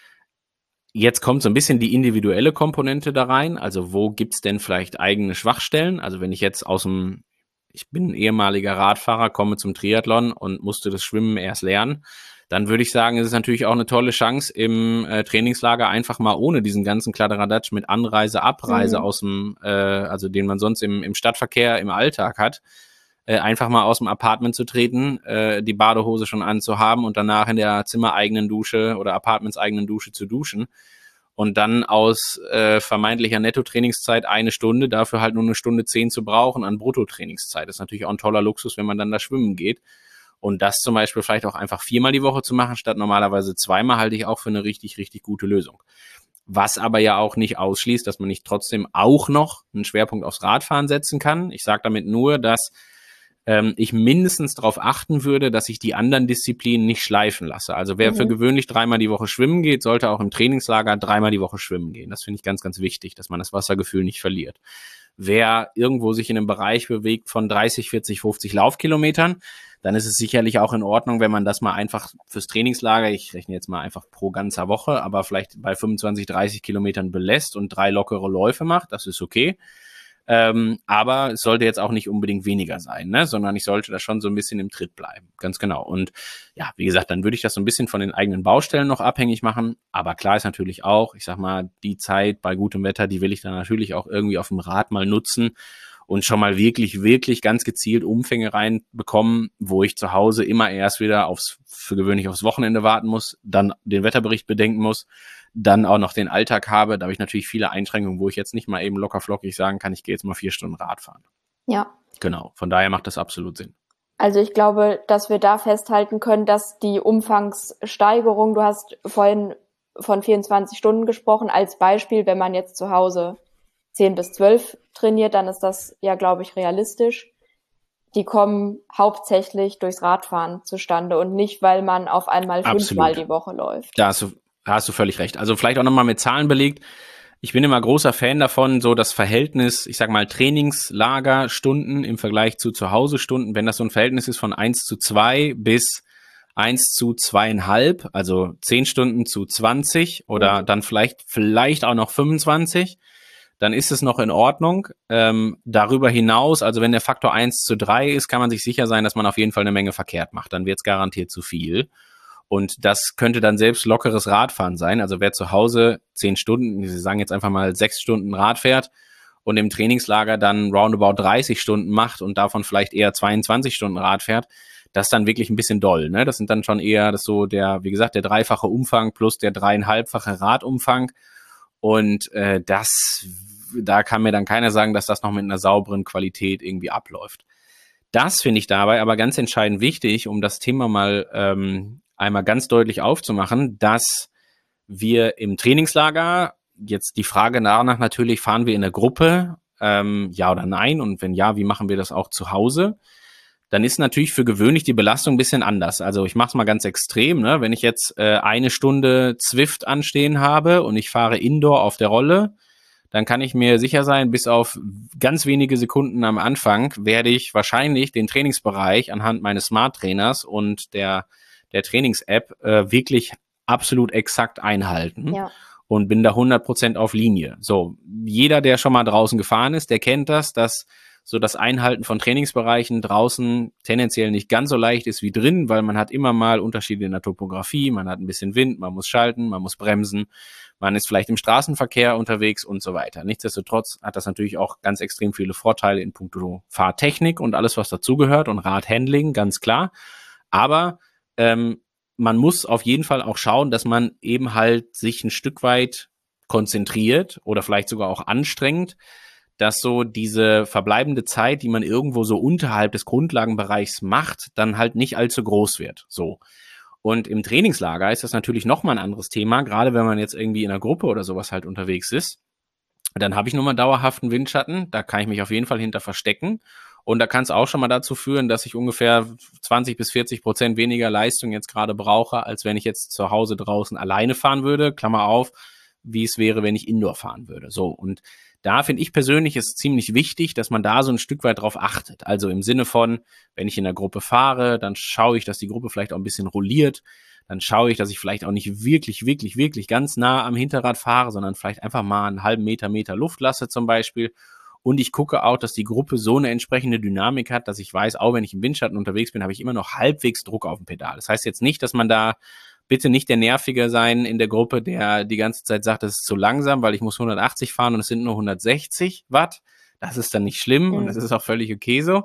Jetzt kommt so ein bisschen die individuelle Komponente da rein. Also wo gibt's denn vielleicht eigene Schwachstellen? Also wenn ich jetzt ich bin ein ehemaliger Radfahrer, komme zum Triathlon und musste das Schwimmen erst lernen, dann würde ich sagen, es ist natürlich auch eine tolle Chance im Trainingslager einfach mal ohne diesen ganzen Kladderadatsch mit Anreise, Abreise aus dem, also den man sonst im Stadtverkehr im Alltag hat, einfach mal aus dem Apartment zu treten, die Badehose schon anzuhaben und danach in der zimmereigenen Dusche oder apartmentseigenen Dusche zu duschen und dann aus vermeintlicher Netto-Trainingszeit 1 Stunde, dafür halt nur 1:10 zu brauchen an Bruttotrainingszeit. Das ist natürlich auch ein toller Luxus, wenn man dann da schwimmen geht. Und das zum Beispiel vielleicht auch einfach 4-mal die Woche zu machen, statt normalerweise 2-mal, halte ich auch für eine richtig, richtig gute Lösung. Was aber ja auch nicht ausschließt, dass man nicht trotzdem auch noch einen Schwerpunkt aufs Radfahren setzen kann. Ich sage damit nur, dass ich mindestens darauf achten würde, dass ich die anderen Disziplinen nicht schleifen lasse. Also wer für gewöhnlich 3-mal die Woche schwimmen geht, sollte auch im Trainingslager 3-mal die Woche schwimmen gehen. Das finde ich ganz, ganz wichtig, dass man das Wassergefühl nicht verliert. Wer irgendwo sich in einem Bereich bewegt von 30, 40, 50 Laufkilometern, dann ist es sicherlich auch in Ordnung, wenn man das mal einfach fürs Trainingslager, ich rechne jetzt mal einfach pro ganzer Woche, aber vielleicht bei 25, 30 Kilometern belässt und 3 lockere Läufe macht, das ist okay. Aber es sollte jetzt auch nicht unbedingt weniger sein, ne? Sondern ich sollte da schon so ein bisschen im Tritt bleiben, ganz genau. Und ja, wie gesagt, dann würde ich das so ein bisschen von den eigenen Baustellen noch abhängig machen. Aber klar ist natürlich auch, ich sag mal, die Zeit bei gutem Wetter, die will ich dann natürlich auch irgendwie auf dem Rad mal nutzen und schon mal wirklich, wirklich ganz gezielt Umfänge reinbekommen, wo ich zu Hause immer erst wieder für gewöhnlich aufs Wochenende warten muss, dann den Wetterbericht bedenken muss, dann auch noch den Alltag habe. Da habe ich natürlich viele Einschränkungen, wo ich jetzt nicht mal eben locker flockig sagen kann, ich gehe jetzt mal 4 Stunden Rad fahren. Ja. Genau, von daher macht das absolut Sinn. Also ich glaube, dass wir da festhalten können, dass die Umfangssteigerung, du hast vorhin von 24 Stunden gesprochen, als Beispiel, wenn man jetzt zu Hause 10 bis 12 trainiert, dann ist das ja, glaube ich, realistisch. Die kommen hauptsächlich durchs Radfahren zustande und nicht, weil man auf einmal 5-mal die Woche läuft. Da hast du völlig recht. Also vielleicht auch nochmal mit Zahlen belegt. Ich bin immer großer Fan davon, so das Verhältnis, ich sag mal Trainingslagerstunden im Vergleich zu Zuhause-Stunden, wenn das so ein Verhältnis ist von 1:2 bis 1:2,5, also 10 Stunden zu 20 oder dann vielleicht auch noch 25, dann ist es noch in Ordnung. Darüber hinaus, also wenn der Faktor 1:3 ist, kann man sich sicher sein, dass man auf jeden Fall eine Menge verkehrt macht. Dann wird es garantiert zu viel. Und das könnte dann selbst lockeres Radfahren sein. Also wer zu Hause 10 Stunden, Sie sagen jetzt einfach mal 6 Stunden Rad fährt und im Trainingslager dann roundabout 30 Stunden macht und davon vielleicht eher 22 Stunden Rad fährt, das ist dann wirklich ein bisschen doll, ne? Das sind dann schon eher das so der, wie gesagt, der 3-fache Umfang plus der 3,5-fache Radumfang. Und da kann mir dann keiner sagen, dass das noch mit einer sauberen Qualität irgendwie abläuft. Das finde ich dabei aber ganz entscheidend wichtig, um das Thema mal einmal ganz deutlich aufzumachen, dass wir im Trainingslager jetzt die Frage danach natürlich, fahren wir in der Gruppe, ja oder nein? Und wenn ja, wie machen wir das auch zu Hause? Dann ist natürlich für gewöhnlich die Belastung ein bisschen anders. Also ich mache es mal ganz extrem, ne? Wenn ich jetzt 1 Stunde Zwift anstehen habe und ich fahre Indoor auf der Rolle, dann kann ich mir sicher sein, bis auf ganz wenige Sekunden am Anfang werde ich wahrscheinlich den Trainingsbereich anhand meines Smart-Trainers und der Trainings-App wirklich absolut exakt einhalten. Ja. Und bin da 100% auf Linie. So, jeder, der schon mal draußen gefahren ist, der kennt das, dass so das Einhalten von Trainingsbereichen draußen tendenziell nicht ganz so leicht ist wie drin, weil man hat immer mal Unterschiede in der Topografie, man hat ein bisschen Wind, man muss schalten, man muss bremsen, man ist vielleicht im Straßenverkehr unterwegs und so weiter. Nichtsdestotrotz hat das natürlich auch ganz extrem viele Vorteile in puncto Fahrtechnik und alles, was dazugehört und Radhandling, ganz klar. Aber man muss auf jeden Fall auch schauen, dass man eben halt sich ein Stück weit konzentriert oder vielleicht sogar auch anstrengt, dass so diese verbleibende Zeit, die man irgendwo so unterhalb des Grundlagenbereichs macht, dann halt nicht allzu groß wird. So. Und im Trainingslager ist das natürlich nochmal ein anderes Thema, gerade wenn man jetzt irgendwie in einer Gruppe oder sowas halt unterwegs ist. Dann habe ich nun mal dauerhaften Windschatten, da kann ich mich auf jeden Fall hinter verstecken. Und da kann es auch schon mal dazu führen, dass ich ungefähr 20-40% weniger Leistung jetzt gerade brauche, als wenn ich jetzt zu Hause draußen alleine fahren würde, Klammer auf, wie es wäre, wenn ich Indoor fahren würde. So, und da finde ich persönlich ist ziemlich wichtig, dass man da so ein Stück weit drauf achtet. Also im Sinne von, wenn ich in der Gruppe fahre, dann schaue ich, dass die Gruppe vielleicht auch ein bisschen rolliert. Dann schaue ich, dass ich vielleicht auch nicht wirklich ganz nah am Hinterrad fahre, sondern vielleicht einfach mal einen halben Meter Luft lasse zum Beispiel. Und ich gucke auch, dass die Gruppe so eine entsprechende Dynamik hat, dass ich weiß, auch wenn ich im Windschatten unterwegs bin, habe ich immer noch halbwegs Druck auf dem Pedal. Das heißt jetzt nicht, dass man da bitte nicht der Nervige sein in der Gruppe, der die ganze Zeit sagt, das ist zu langsam, weil ich muss 180 fahren und es sind nur 160 Watt. Das ist dann nicht schlimm und das ist auch völlig okay so.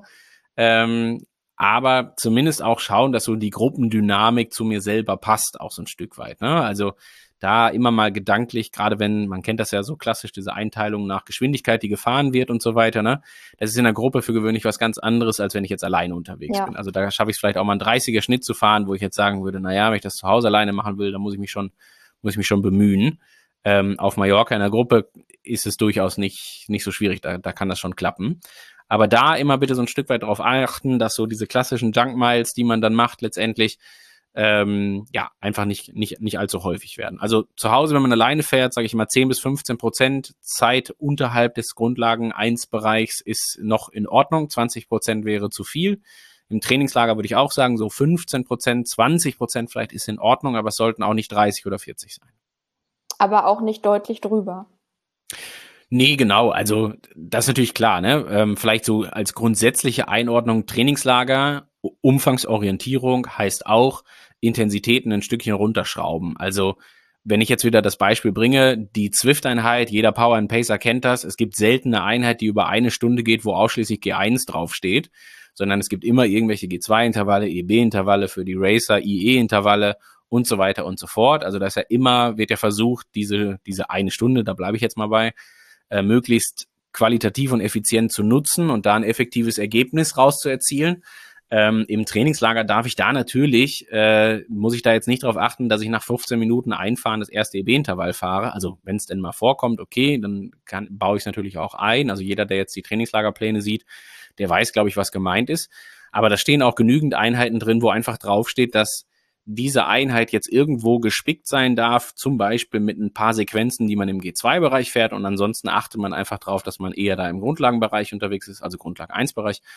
Aber zumindest auch schauen, dass so die Gruppendynamik zu mir selber passt, auch so ein Stück weit, ne? Also da immer mal gedanklich, gerade wenn, man kennt das ja so klassisch, diese Einteilung nach Geschwindigkeit, die gefahren wird und so weiter, ne? Das ist in der Gruppe für gewöhnlich was ganz anderes, als wenn ich jetzt alleine unterwegs bin. Also da schaffe ich es vielleicht auch mal einen 30er Schnitt zu fahren, wo ich jetzt sagen würde, naja, wenn ich das zu Hause alleine machen will, dann muss ich mich schon bemühen. Auf Mallorca in der Gruppe ist es durchaus nicht so schwierig, da kann das schon klappen. Aber da immer bitte so ein Stück weit darauf achten, dass so diese klassischen Junk Miles, die man dann macht, letztendlich einfach nicht allzu häufig werden. Also zu Hause, wenn man alleine fährt, sage ich mal 10-15% Zeit unterhalb des Grundlagen-1-Bereichs ist noch in Ordnung, 20% wäre zu viel. Im Trainingslager würde ich auch sagen, so 15%, 20% vielleicht ist in Ordnung, aber es sollten auch nicht 30 oder 40 sein. Aber auch nicht deutlich drüber. Nee, genau, also das ist natürlich klar, ne? Vielleicht so als grundsätzliche Einordnung Trainingslager, Umfangsorientierung heißt auch Intensitäten ein Stückchen runterschrauben. Also wenn ich jetzt wieder das Beispiel bringe, die Zwift-Einheit, jeder Power and Pacer kennt das, es gibt selten eine Einheit, die über 1 Stunde geht, wo ausschließlich G1 draufsteht, sondern es gibt immer irgendwelche G2-Intervalle, EB-Intervalle für die Racer, IE-Intervalle und so weiter und so fort. Also das ist ja immer, wird ja versucht, diese 1 Stunde, da bleibe ich jetzt mal bei, möglichst qualitativ und effizient zu nutzen und da ein effektives Ergebnis rauszuerzielen. Im Trainingslager darf ich da natürlich, muss ich da jetzt nicht darauf achten, dass ich nach 15 Minuten einfahren das erste EB-Intervall fahre. Also wenn es denn mal vorkommt, okay, dann baue ich es natürlich auch ein. Also jeder, der jetzt die Trainingslagerpläne sieht, der weiß, glaube ich, was gemeint ist. Aber da stehen auch genügend Einheiten drin, wo einfach draufsteht, dass diese Einheit jetzt irgendwo gespickt sein darf, zum Beispiel mit ein paar Sequenzen, die man im G2-Bereich fährt, und ansonsten achtet man einfach drauf, dass man eher da im Grundlagenbereich unterwegs ist, also Grundlag-1-Bereich,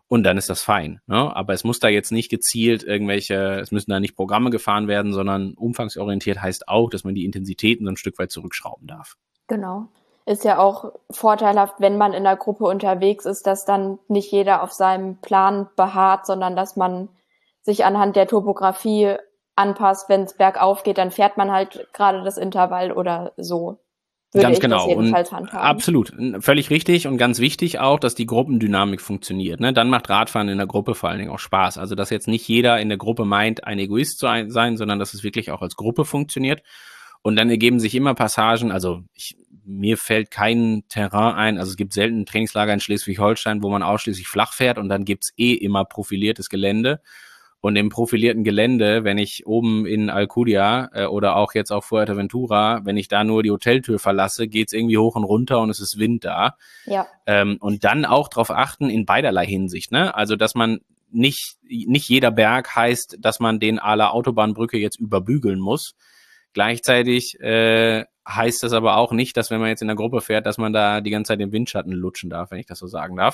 und dann ist das fein. Ne? Aber es muss da jetzt nicht gezielt es müssen da nicht Programme gefahren werden, sondern umfangsorientiert heißt auch, dass man die Intensitäten so ein Stück weit zurückschrauben darf. Genau. Ist ja auch vorteilhaft, wenn man in der Gruppe unterwegs ist, dass dann nicht jeder auf seinem Plan beharrt, sondern dass man sich anhand der Topografie anpasst. Wenn es bergauf geht, dann fährt man halt gerade das Intervall oder so. Würde Ganz ich genau. das jedenfalls Und handhaben. absolut. Völlig richtig und ganz wichtig auch, dass die Gruppendynamik funktioniert. Ne? Dann macht Radfahren in der Gruppe vor allen Dingen auch Spaß. Also, dass jetzt nicht jeder in der Gruppe meint, ein Egoist zu sein, sondern dass es wirklich auch als Gruppe funktioniert. Und dann ergeben sich immer Passagen, also mir fällt kein Terrain ein, also es gibt selten ein Trainingslager in Schleswig-Holstein, wo man ausschließlich flach fährt und dann gibt's immer profiliertes Gelände. Und im profilierten Gelände, wenn ich oben in Alcudia oder auch jetzt auf Fuerteventura, wenn ich da nur die Hoteltür verlasse, geht's irgendwie hoch und runter und es ist Wind da. Ja. Und dann auch darauf achten in beiderlei Hinsicht, ne? Also, dass man nicht jeder Berg heißt, dass man den à la Autobahnbrücke jetzt überbügeln muss. Gleichzeitig heißt das aber auch nicht, dass wenn man jetzt in der Gruppe fährt, dass man da die ganze Zeit im Windschatten lutschen darf, wenn ich das so sagen darf.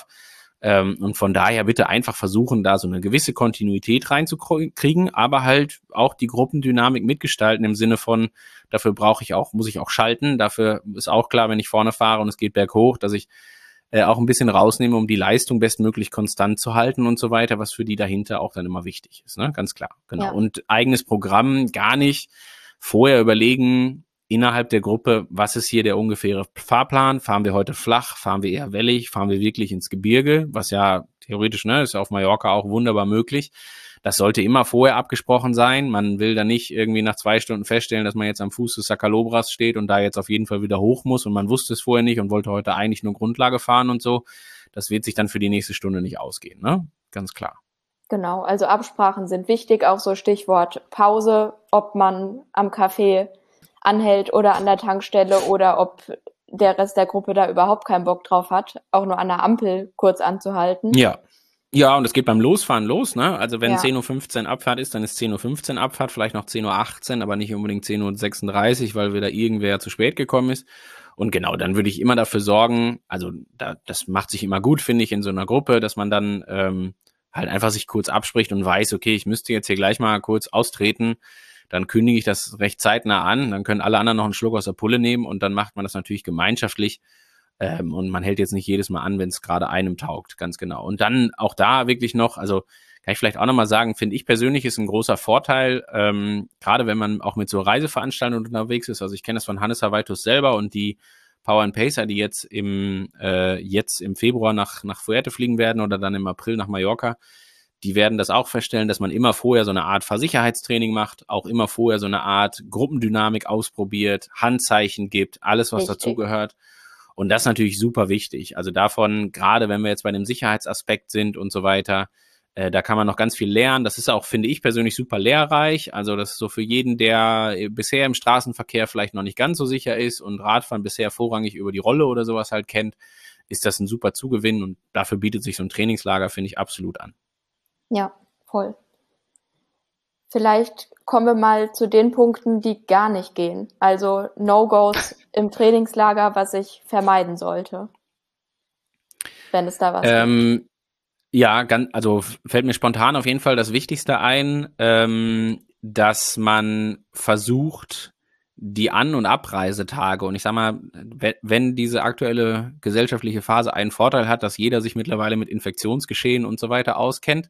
Und von daher bitte einfach versuchen, da so eine gewisse Kontinuität reinzukriegen, aber halt auch die Gruppendynamik mitgestalten im Sinne von, dafür muss ich auch schalten. Dafür ist auch klar, wenn ich vorne fahre und es geht berghoch, dass ich auch ein bisschen rausnehme, um die Leistung bestmöglich konstant zu halten und so weiter, was für die dahinter auch dann immer wichtig ist, ne? Ganz klar, genau. Ja. Und eigenes Programm gar nicht vorher überlegen, innerhalb der Gruppe, was ist hier der ungefähre Fahrplan? Fahren wir heute flach? Fahren wir eher wellig? Fahren wir wirklich ins Gebirge? Was ja theoretisch, ne, ist ja auf Mallorca auch wunderbar möglich. Das sollte immer vorher abgesprochen sein. Man will da nicht irgendwie nach 2 Stunden feststellen, dass man jetzt am Fuß des Sacalobras steht und da jetzt auf jeden Fall wieder hoch muss und man wusste es vorher nicht und wollte heute eigentlich nur Grundlage fahren und so. Das wird sich dann für die nächste Stunde nicht ausgehen, ne? Ganz klar. Genau, also Absprachen sind wichtig, auch so Stichwort Pause, ob man am Café anhält oder an der Tankstelle oder ob der Rest der Gruppe da überhaupt keinen Bock drauf hat, auch nur an der Ampel kurz anzuhalten. Ja. Ja, und es geht beim Losfahren los, ne? Also wenn Ja. 10:15 Uhr Abfahrt ist, dann ist 10:15 Uhr Abfahrt, vielleicht noch 10:18 Uhr, aber nicht unbedingt 10:36 Uhr, weil wieder irgendwer zu spät gekommen ist. Und genau, dann würde ich immer dafür sorgen, also das macht sich immer gut, finde ich, in so einer Gruppe, dass man dann halt einfach sich kurz abspricht und weiß, okay, ich müsste jetzt hier gleich mal kurz austreten, dann kündige ich das recht zeitnah an, dann können alle anderen noch einen Schluck aus der Pulle nehmen und dann macht man das natürlich gemeinschaftlich und man hält jetzt nicht jedes Mal an, wenn es gerade einem taugt, ganz genau. Und dann auch da wirklich noch, also kann ich vielleicht auch nochmal sagen, finde ich persönlich ist ein großer Vorteil, gerade wenn man auch mit so Reiseveranstaltungen unterwegs ist, also ich kenne das von Hannes Havaitus selber und die Power and Pacer, die jetzt im Februar nach Fuerte fliegen werden oder dann im April nach Mallorca, die werden das auch feststellen, dass man immer vorher so eine Art Fahrsicherheitstraining macht, auch immer vorher so eine Art Gruppendynamik ausprobiert, Handzeichen gibt, alles, was Richtig. dazugehört. Und das ist natürlich super wichtig. Also davon, gerade wenn wir jetzt bei dem Sicherheitsaspekt sind und so weiter, da kann man noch ganz viel lernen. Das ist auch, finde ich persönlich, super lehrreich. Also das ist so für jeden, der bisher im Straßenverkehr vielleicht noch nicht ganz so sicher ist und Radfahren bisher vorrangig über die Rolle oder sowas halt kennt, ist das ein super Zugewinn und dafür bietet sich so ein Trainingslager, finde ich, absolut an. Ja, voll. Vielleicht kommen wir mal zu den Punkten, die gar nicht gehen. Also No-Gos im Trainingslager, was ich vermeiden sollte. Wenn es da was gibt. Ja, also fällt mir spontan auf jeden Fall das Wichtigste ein, dass man versucht, die An- und Abreisetage, und ich sag mal, wenn diese aktuelle gesellschaftliche Phase einen Vorteil hat, dass jeder sich mittlerweile mit Infektionsgeschehen und so weiter auskennt,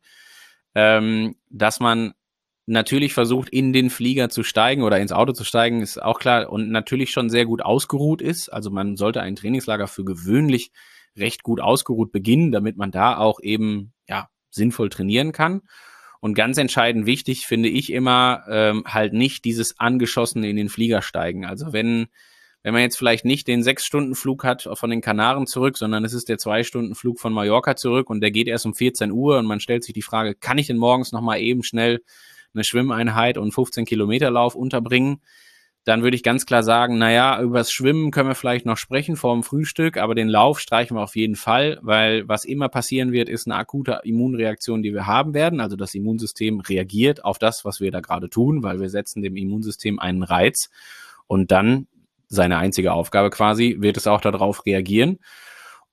dass man natürlich versucht, in den Flieger zu steigen oder ins Auto zu steigen, ist auch klar, und natürlich schon sehr gut ausgeruht ist. Also man sollte ein Trainingslager für gewöhnlich recht gut ausgeruht beginnen, damit man da auch eben sinnvoll trainieren kann. Und ganz entscheidend wichtig finde ich immer halt nicht dieses Angeschossene in den Flieger steigen. Also wenn man jetzt vielleicht nicht den 6-Stunden-Flug hat von den Kanaren zurück, sondern es ist der 2-Stunden-Flug von Mallorca zurück und der geht erst um 14 Uhr und man stellt sich die Frage, kann ich denn morgens nochmal eben schnell eine Schwimmeinheit und 15-Kilometer-Lauf unterbringen, dann würde ich ganz klar sagen, naja, über das Schwimmen können wir vielleicht noch sprechen vor dem Frühstück, aber den Lauf streichen wir auf jeden Fall, weil was immer passieren wird, ist eine akute Immunreaktion, die wir haben werden. Also das Immunsystem reagiert auf das, was wir da gerade tun, weil wir setzen dem Immunsystem einen Reiz und dann, seine einzige Aufgabe quasi, wird es auch darauf reagieren.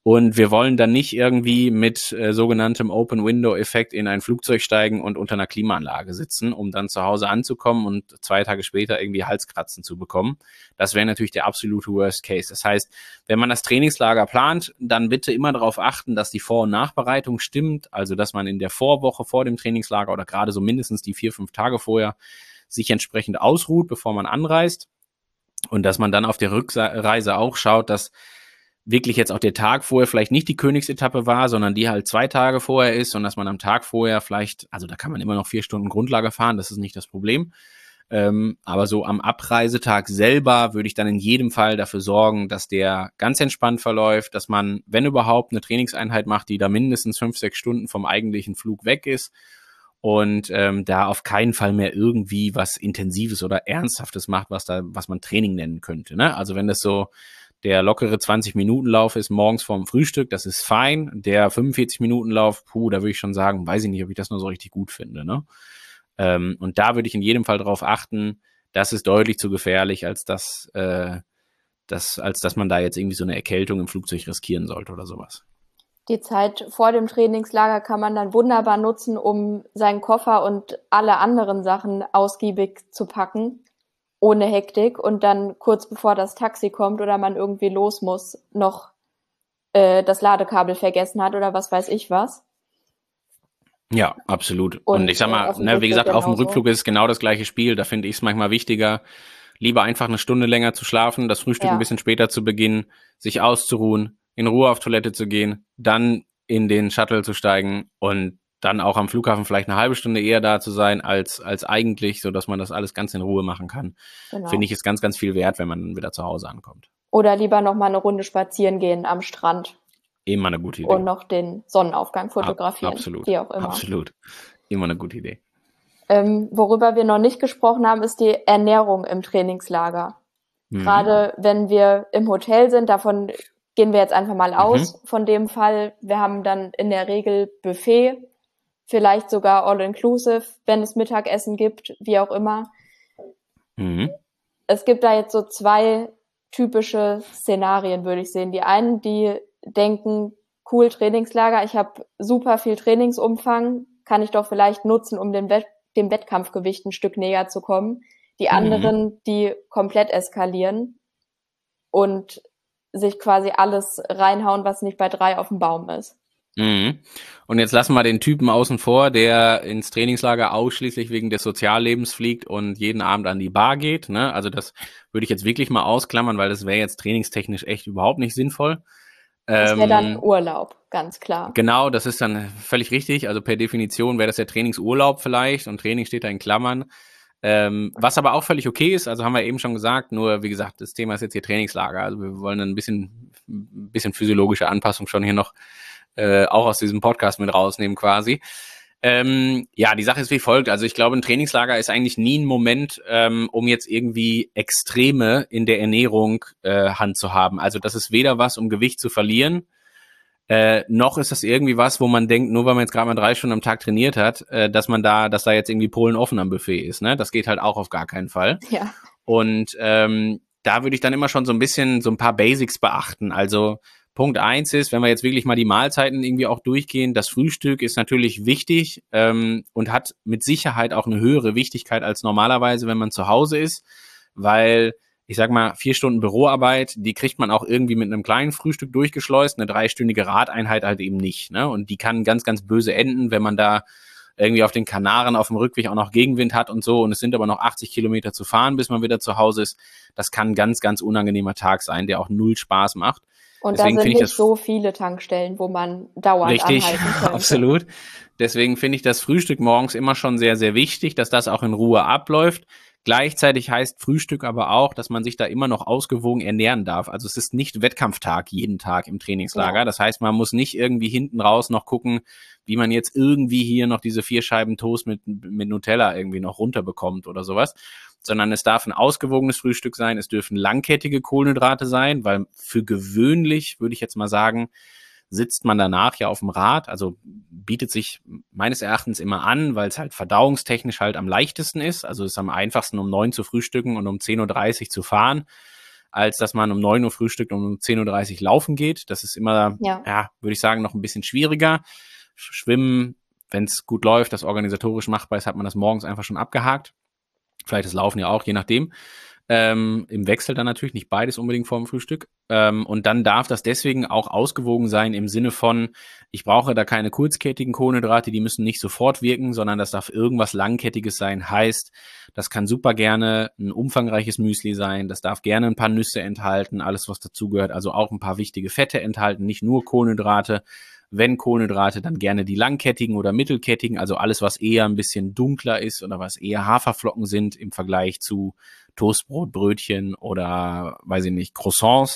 Und wir wollen dann nicht irgendwie mit sogenanntem Open-Window-Effekt in ein Flugzeug steigen und unter einer Klimaanlage sitzen, um dann zu Hause anzukommen und 2 Tage später irgendwie Halskratzen zu bekommen. Das wäre natürlich der absolute Worst Case. Das heißt, wenn man das Trainingslager plant, dann bitte immer darauf achten, dass die Vor- und Nachbereitung stimmt. Also, dass man in der Vorwoche vor dem Trainingslager oder gerade so mindestens die 4-5 Tage vorher sich entsprechend ausruht, bevor man anreist. Und dass man dann auf der Rückreise auch schaut, dass wirklich jetzt auch der Tag vorher vielleicht nicht die Königsetappe war, sondern die halt 2 Tage vorher ist und dass man am Tag vorher vielleicht, also da kann man immer noch 4 Stunden Grundlage fahren, das ist nicht das Problem. Aber so am Abreisetag selber würde ich dann in jedem Fall dafür sorgen, dass der ganz entspannt verläuft, dass man, wenn überhaupt, eine Trainingseinheit macht, die da mindestens 5-6 Stunden vom eigentlichen Flug weg ist und da auf keinen Fall mehr irgendwie was Intensives oder Ernsthaftes macht, was man Training nennen könnte. Ne? Also wenn das so der lockere 20-Minuten-Lauf ist morgens vorm Frühstück, das ist fein. Der 45-Minuten-Lauf, da würde ich schon sagen, weiß ich nicht, ob ich das nur so richtig gut finde. Ne? Und da würde ich in jedem Fall darauf achten, das ist deutlich zu gefährlich, als dass man da jetzt irgendwie so eine Erkältung im Flugzeug riskieren sollte oder sowas. Die Zeit vor dem Trainingslager kann man dann wunderbar nutzen, um seinen Koffer und alle anderen Sachen ausgiebig zu packen, ohne Hektik, und dann kurz bevor das Taxi kommt oder man irgendwie los muss, noch das Ladekabel vergessen hat oder was weiß ich was. Ja, absolut. Und ich sag mal, wie gesagt, auf dem Rückflug ist es genau das gleiche Spiel. Da finde ich es manchmal wichtiger, lieber einfach eine Stunde länger zu schlafen, das Frühstück ein bisschen später zu beginnen, sich auszuruhen, in Ruhe auf Toilette zu gehen, dann in den Shuttle zu steigen und dann auch am Flughafen vielleicht eine halbe Stunde eher da zu sein als eigentlich, so dass man das alles ganz in Ruhe machen kann. Genau. Finde ich, ist ganz, ganz viel wert, wenn man wieder zu Hause ankommt. Oder lieber noch mal eine Runde spazieren gehen am Strand. Immer eine gute Idee. Und noch den Sonnenaufgang fotografieren. Absolut. Wie auch immer. Absolut. Immer eine gute Idee. Worüber wir noch nicht gesprochen haben, ist die Ernährung im Trainingslager. Gerade wenn wir im Hotel sind, davon gehen wir jetzt einfach mal aus, von dem Fall. Wir haben dann in der Regel Buffet, vielleicht sogar All-Inclusive, wenn es Mittagessen gibt, wie auch immer. Es gibt da jetzt so 2 typische Szenarien, würde ich sehen. Die einen, die denken, cool, Trainingslager, ich habe super viel Trainingsumfang, kann ich doch vielleicht nutzen, um dem Wettkampfgewicht ein Stück näher zu kommen. Die anderen, die komplett eskalieren und sich quasi alles reinhauen, was nicht bei 3 auf dem Baum ist. Und jetzt lassen wir den Typen außen vor, der ins Trainingslager ausschließlich wegen des Soziallebens fliegt und jeden Abend an die Bar geht. Ne? Also das würde ich jetzt wirklich mal ausklammern, weil das wäre jetzt trainingstechnisch echt überhaupt nicht sinnvoll. Das wäre dann Urlaub, ganz klar. Genau, das ist dann völlig richtig. Also per Definition wäre das ja Trainingsurlaub vielleicht und Training steht da in Klammern. Was aber auch völlig okay ist, also haben wir eben schon gesagt, nur wie gesagt, das Thema ist jetzt hier Trainingslager. Also wir wollen ein bisschen physiologische Anpassung schon hier noch auch aus diesem Podcast mit rausnehmen quasi. Die Sache ist wie folgt. Also ich glaube, ein Trainingslager ist eigentlich nie ein Moment, um jetzt irgendwie Extreme in der Ernährung Hand zu haben. Also das ist weder was, um Gewicht zu verlieren, noch ist das irgendwie was, wo man denkt, nur weil man jetzt gerade mal 3 Stunden am Tag trainiert hat, dass da jetzt irgendwie Polen offen am Buffet ist. Ne? Das geht halt auch auf gar keinen Fall. Ja. Und da würde ich dann immer schon so ein paar Basics beachten. Also Punkt 1 ist, wenn wir jetzt wirklich mal die Mahlzeiten irgendwie auch durchgehen, das Frühstück ist natürlich wichtig und hat mit Sicherheit auch eine höhere Wichtigkeit als normalerweise, wenn man zu Hause ist, weil ich sag mal, 4 Stunden Büroarbeit, die kriegt man auch irgendwie mit einem kleinen Frühstück durchgeschleust, eine 3-stündige Radeinheit halt eben nicht. Ne? Und die kann ganz, ganz böse enden, wenn man da irgendwie auf den Kanaren auf dem Rückweg auch noch Gegenwind hat und so und es sind aber noch 80 Kilometer zu fahren, bis man wieder zu Hause ist. Das kann ein ganz, ganz unangenehmer Tag sein, der auch null Spaß macht. Und deswegen da sind nicht so viele Tankstellen, wo man dauernd anhalten könnte. Absolut. Deswegen finde ich das Frühstück morgens immer schon sehr, sehr wichtig, dass das auch in Ruhe abläuft. Gleichzeitig heißt Frühstück aber auch, dass man sich da immer noch ausgewogen ernähren darf. Also es ist nicht Wettkampftag jeden Tag im Trainingslager. Ja. Das heißt, man muss nicht irgendwie hinten raus noch gucken, wie man jetzt irgendwie hier noch diese 4 Scheiben Toast mit Nutella irgendwie noch runterbekommt oder sowas. Sondern es darf ein ausgewogenes Frühstück sein. Es dürfen langkettige Kohlenhydrate sein, weil für gewöhnlich, würde ich jetzt mal sagen, sitzt man danach ja auf dem Rad, also bietet sich meines Erachtens immer an, weil es halt verdauungstechnisch halt am leichtesten ist. Also es ist am einfachsten, um 9 zu frühstücken und um 10.30 Uhr zu fahren. als dass man um 9 Uhr frühstückt und um 10:30 Uhr laufen geht. Das ist immer, Ja. würde ich sagen, noch ein bisschen schwieriger. Schwimmen, wenn es gut läuft, das organisatorisch machbar ist, hat man das morgens einfach schon abgehakt. Vielleicht das Laufen ja auch, je nachdem. Im Wechsel dann natürlich, nicht beides unbedingt vorm Frühstück. Und dann darf das deswegen auch ausgewogen sein im Sinne von, ich brauche da keine kurzkettigen Kohlenhydrate, die müssen nicht sofort wirken, sondern das darf irgendwas Langkettiges sein. Heißt, das kann super gerne ein umfangreiches Müsli sein, das darf gerne ein paar Nüsse enthalten, alles was dazugehört, also auch ein paar wichtige Fette enthalten, nicht nur Kohlenhydrate. Wenn Kohlenhydrate, dann gerne die langkettigen oder mittelkettigen, also alles, was eher ein bisschen dunkler ist oder was eher Haferflocken sind im Vergleich zu Toastbrot, Brötchen oder, weiß ich nicht, Croissants.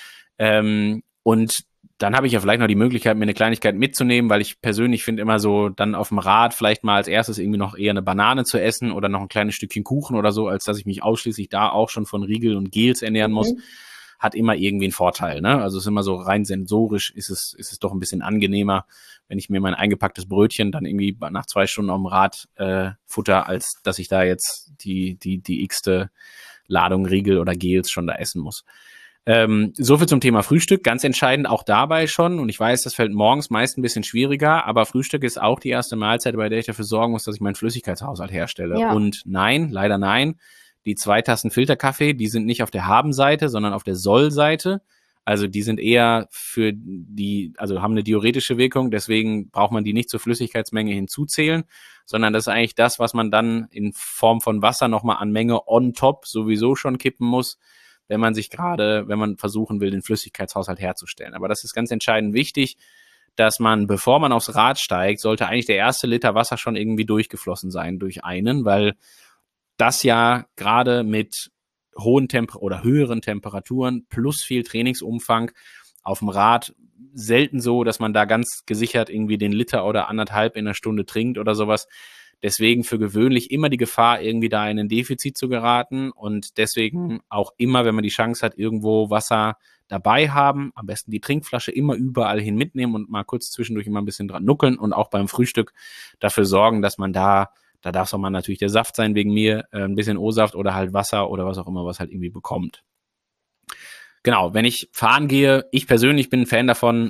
Und dann habe ich ja vielleicht noch die Möglichkeit, mir eine Kleinigkeit mitzunehmen, weil ich persönlich finde immer so, dann auf dem Rad vielleicht mal als erstes irgendwie noch eher eine Banane zu essen oder noch ein kleines Stückchen Kuchen oder so, als dass ich mich ausschließlich da auch schon von Riegel und Gels ernähren muss. Hat immer irgendwie einen Vorteil, ne? Also es ist immer so rein sensorisch ist es doch ein bisschen angenehmer, wenn ich mir mein eingepacktes Brötchen dann irgendwie nach 2 Stunden auf dem Rad futter, als dass ich da jetzt die x-te Ladung Riegel oder Gels schon da essen muss. So viel zum Thema Frühstück. Ganz entscheidend auch dabei schon, und ich weiß, das fällt morgens meist ein bisschen schwieriger, aber Frühstück ist auch die erste Mahlzeit, bei der ich dafür sorgen muss, dass ich meinen Flüssigkeitshaushalt herstelle. Ja. Und nein, leider nein, die 2 Tassen Filterkaffee, die sind nicht auf der Haben-Seite, sondern auf der Soll-Seite. Also die sind eher für die, also haben eine diuretische Wirkung, deswegen braucht man die nicht zur Flüssigkeitsmenge hinzuzählen, sondern das ist eigentlich das, was man dann in Form von Wasser nochmal an Menge on top sowieso schon kippen muss, wenn man versuchen will, den Flüssigkeitshaushalt herzustellen. Aber das ist ganz entscheidend wichtig, dass man, bevor man aufs Rad steigt, sollte eigentlich der erste Liter Wasser schon irgendwie durchgeflossen sein durch einen, weil das ja gerade mit hohen oder höheren Temperaturen plus viel Trainingsumfang auf dem Rad selten so, dass man da ganz gesichert irgendwie den Liter oder 1,5 in einer Stunde trinkt oder sowas. Deswegen für gewöhnlich immer die Gefahr, irgendwie da in ein Defizit zu geraten und deswegen auch immer, wenn man die Chance hat, irgendwo Wasser dabei haben, am besten die Trinkflasche immer überall hin mitnehmen und mal kurz zwischendurch immer ein bisschen dran nuckeln und auch beim Frühstück dafür sorgen, dass man da darf es auch mal natürlich der Saft sein wegen mir, ein bisschen O-Saft oder halt Wasser oder was auch immer, was halt irgendwie bekommt. Genau, wenn ich fahren gehe, ich persönlich bin ein Fan davon,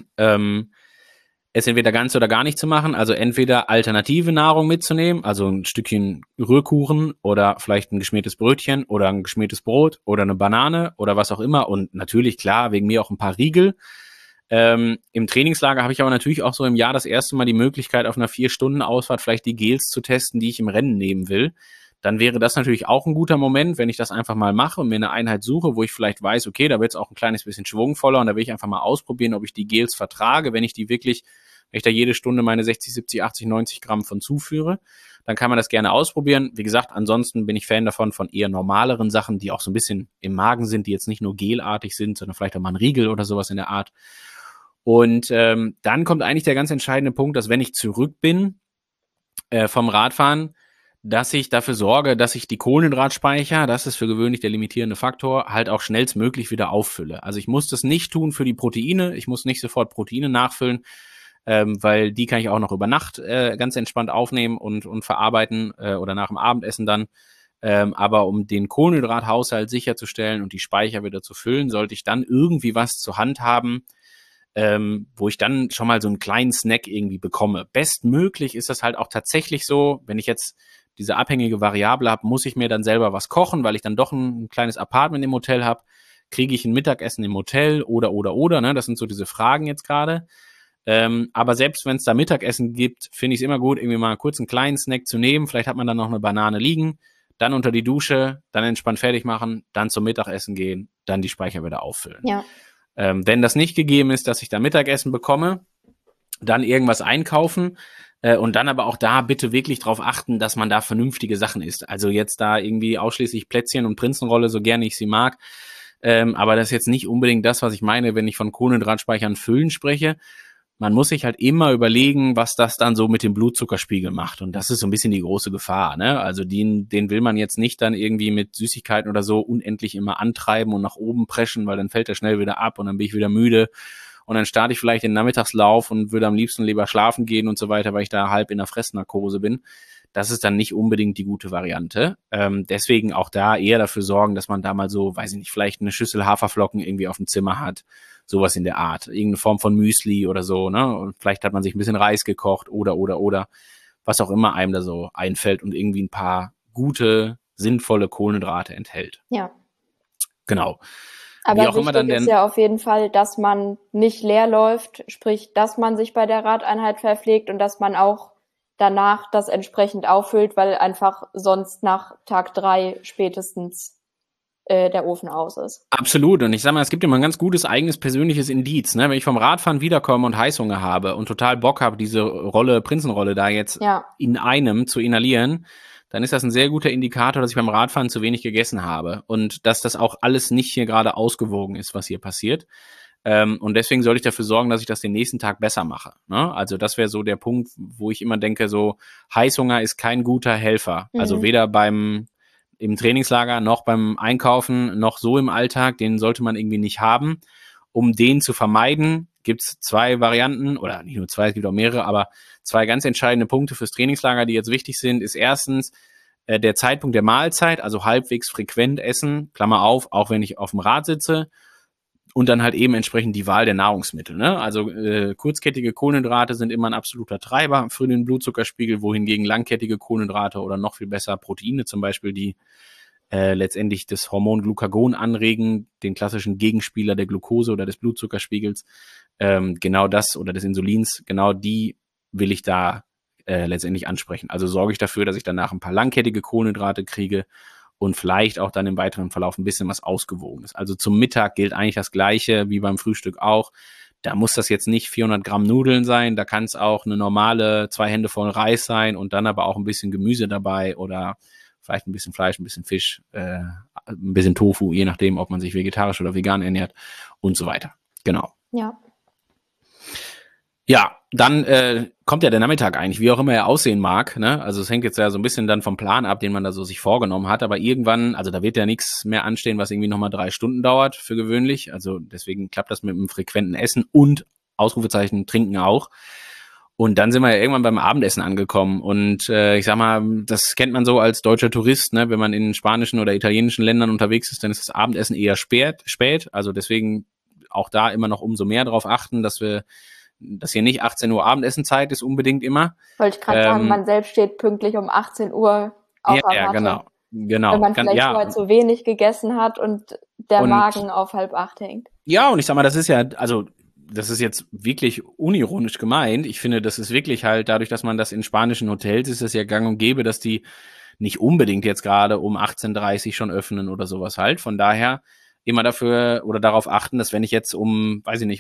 es entweder ganz oder gar nicht zu machen, also entweder alternative Nahrung mitzunehmen, also ein Stückchen Rührkuchen oder vielleicht ein geschmiertes Brötchen oder ein geschmiertes Brot oder eine Banane oder was auch immer und natürlich, klar, wegen mir auch ein paar Riegel. Im Trainingslager habe ich aber natürlich auch so im Jahr das erste Mal die Möglichkeit, auf einer 4-Stunden-Ausfahrt vielleicht die Gels zu testen, die ich im Rennen nehmen will. Dann wäre das natürlich auch ein guter Moment, wenn ich das einfach mal mache und mir eine Einheit suche, wo ich vielleicht weiß, okay, da wird es auch ein kleines bisschen schwungvoller und da will ich einfach mal ausprobieren, ob ich die Gels vertrage, wenn ich da jede Stunde meine 60, 70, 80, 90 Gramm von zuführe, dann kann man das gerne ausprobieren. Wie gesagt, ansonsten bin ich Fan davon, von eher normaleren Sachen, die auch so ein bisschen im Magen sind, die jetzt nicht nur gelartig sind, sondern vielleicht auch mal ein Riegel oder sowas in der Art. Und dann kommt eigentlich der ganz entscheidende Punkt, dass wenn ich zurück bin vom Radfahren, dass ich dafür sorge, dass ich die Kohlenhydratspeicher, das ist für gewöhnlich der limitierende Faktor, halt auch schnellstmöglich wieder auffülle. Also ich muss das nicht tun für die Proteine, ich muss nicht sofort Proteine nachfüllen, weil die kann ich auch noch über Nacht ganz entspannt aufnehmen und verarbeiten oder nach dem Abendessen dann. Aber um den Kohlenhydrathaushalt sicherzustellen und die Speicher wieder zu füllen, sollte ich dann irgendwie was zur Hand haben, wo ich dann schon mal so einen kleinen Snack irgendwie bekomme. Bestmöglich ist das halt auch tatsächlich so, wenn ich jetzt diese abhängige Variable habe, muss ich mir dann selber was kochen, weil ich dann doch ein kleines Apartment im Hotel habe. Kriege ich ein Mittagessen im Hotel oder, ne? Das sind so diese Fragen jetzt gerade. Aber selbst wenn es da Mittagessen gibt, finde ich es immer gut, irgendwie mal kurz einen kleinen Snack zu nehmen. Vielleicht hat man dann noch eine Banane liegen, dann unter die Dusche, dann entspannt fertig machen, dann zum Mittagessen gehen, dann die Speicher wieder auffüllen. Ja. Wenn das nicht gegeben ist, dass ich da Mittagessen bekomme, dann irgendwas einkaufen und dann aber auch da bitte wirklich drauf achten, dass man da vernünftige Sachen isst. Also jetzt da irgendwie ausschließlich Plätzchen und Prinzenrolle, so gerne ich sie mag. Aber das ist jetzt nicht unbedingt das, was ich meine, wenn ich von Kohlenhydratspeichern füllen spreche. Man muss sich halt immer überlegen, was das dann so mit dem Blutzuckerspiegel macht. Und das ist so ein bisschen die große Gefahr, ne? Also den will man jetzt nicht dann irgendwie mit Süßigkeiten oder so unendlich immer antreiben und nach oben preschen, weil dann fällt er schnell wieder ab und dann bin ich wieder müde. Und dann starte ich vielleicht den Nachmittagslauf und würde am liebsten lieber schlafen gehen und so weiter, weil ich da halb in der Fressnarkose bin. das ist dann nicht unbedingt die gute Variante. Deswegen auch da eher dafür sorgen, dass man da mal so, weiß ich nicht, vielleicht eine Schüssel Haferflocken irgendwie auf dem Zimmer hat, sowas in der Art, irgendeine Form von Müsli oder so, ne? Und vielleicht hat man sich ein bisschen Reis gekocht oder, was auch immer einem da so einfällt und irgendwie ein paar gute, sinnvolle Kohlenhydrate enthält. Ja. Genau. Aber Wie auch immer wichtig dann ist ja auf jeden Fall, dass man nicht leer läuft, sprich, dass man sich bei der Radeinheit verpflegt und dass man auch danach das entsprechend auffüllt, weil einfach sonst nach Tag 3 spätestens der Ofen aus ist. Absolut. Und ich sag mal, es gibt immer ein ganz gutes eigenes persönliches Indiz. Ne? Wenn ich vom Radfahren wiederkomme und Heißhunger habe und total Bock habe, diese Prinzenrolle da jetzt in einem zu inhalieren, dann ist das ein sehr guter Indikator, dass ich beim Radfahren zu wenig gegessen habe und dass das auch alles nicht hier gerade ausgewogen ist, was hier passiert. Und deswegen soll ich dafür sorgen, dass ich das den nächsten Tag besser mache. Ne? Also das wäre so der Punkt, wo ich immer denke, so Heißhunger ist kein guter Helfer. Also weder im Trainingslager noch beim Einkaufen noch so im Alltag, den sollte man irgendwie nicht haben. Um den zu vermeiden, gibt's 2 Varianten, oder nicht nur 2, es gibt auch mehrere, aber 2 ganz entscheidende Punkte fürs Trainingslager, die jetzt wichtig sind, ist erstens der Zeitpunkt der Mahlzeit, also halbwegs frequent essen, Klammer auf, auch wenn ich auf dem Rad sitze, und dann halt eben entsprechend die Wahl der Nahrungsmittel. Ne? Also kurzkettige Kohlenhydrate sind immer ein absoluter Treiber für den Blutzuckerspiegel, wohingegen langkettige Kohlenhydrate oder noch viel besser Proteine zum Beispiel, die letztendlich das Hormon Glucagon anregen, den klassischen Gegenspieler der Glucose oder des Blutzuckerspiegels, genau das oder des Insulins, genau die will ich da letztendlich ansprechen. Also sorge ich dafür, dass ich danach ein paar langkettige Kohlenhydrate kriege und vielleicht auch dann im weiteren Verlauf ein bisschen was Ausgewogenes. Also zum Mittag gilt eigentlich das Gleiche wie beim Frühstück auch. Da muss das jetzt nicht 400 Gramm Nudeln sein, da kann es auch eine normale 2 Hände voll Reis sein und dann aber auch ein bisschen Gemüse dabei oder vielleicht ein bisschen Fleisch, ein bisschen Fisch, ein bisschen Tofu, je nachdem, ob man sich vegetarisch oder vegan ernährt und so weiter. Genau. Ja. Ja, dann kommt ja der Nachmittag eigentlich, wie auch immer er aussehen mag. Ne? Also es hängt jetzt ja so ein bisschen dann vom Plan ab, den man da so sich vorgenommen hat. Aber irgendwann, also da wird ja nichts mehr anstehen, was irgendwie nochmal 3 Stunden dauert für gewöhnlich. Also deswegen klappt das mit einem frequenten Essen und Ausrufezeichen Trinken auch. Und dann sind wir ja irgendwann beim Abendessen angekommen. Und ich sag mal, das kennt man so als deutscher Tourist, ne? Wenn man in spanischen oder italienischen Ländern unterwegs ist, dann ist das Abendessen eher spät. Also deswegen auch da immer noch umso mehr darauf achten, dass hier nicht 18 Uhr Abendessenzeit ist unbedingt immer. Wollte ich gerade sagen, man selbst steht pünktlich um 18 Uhr auf der Matte. Genau. Wenn man vielleicht vorher zu wenig gegessen hat und der Magen auf 7:30 hängt. Ja, und ich sag mal, das ist ja, also das ist jetzt wirklich unironisch gemeint. Ich finde, das ist wirklich halt, dadurch, dass man das in spanischen Hotels ist, es ja gang und gäbe, dass die nicht unbedingt jetzt gerade um 18:30 schon öffnen oder sowas halt. Von daher immer dafür oder darauf achten, dass wenn ich jetzt um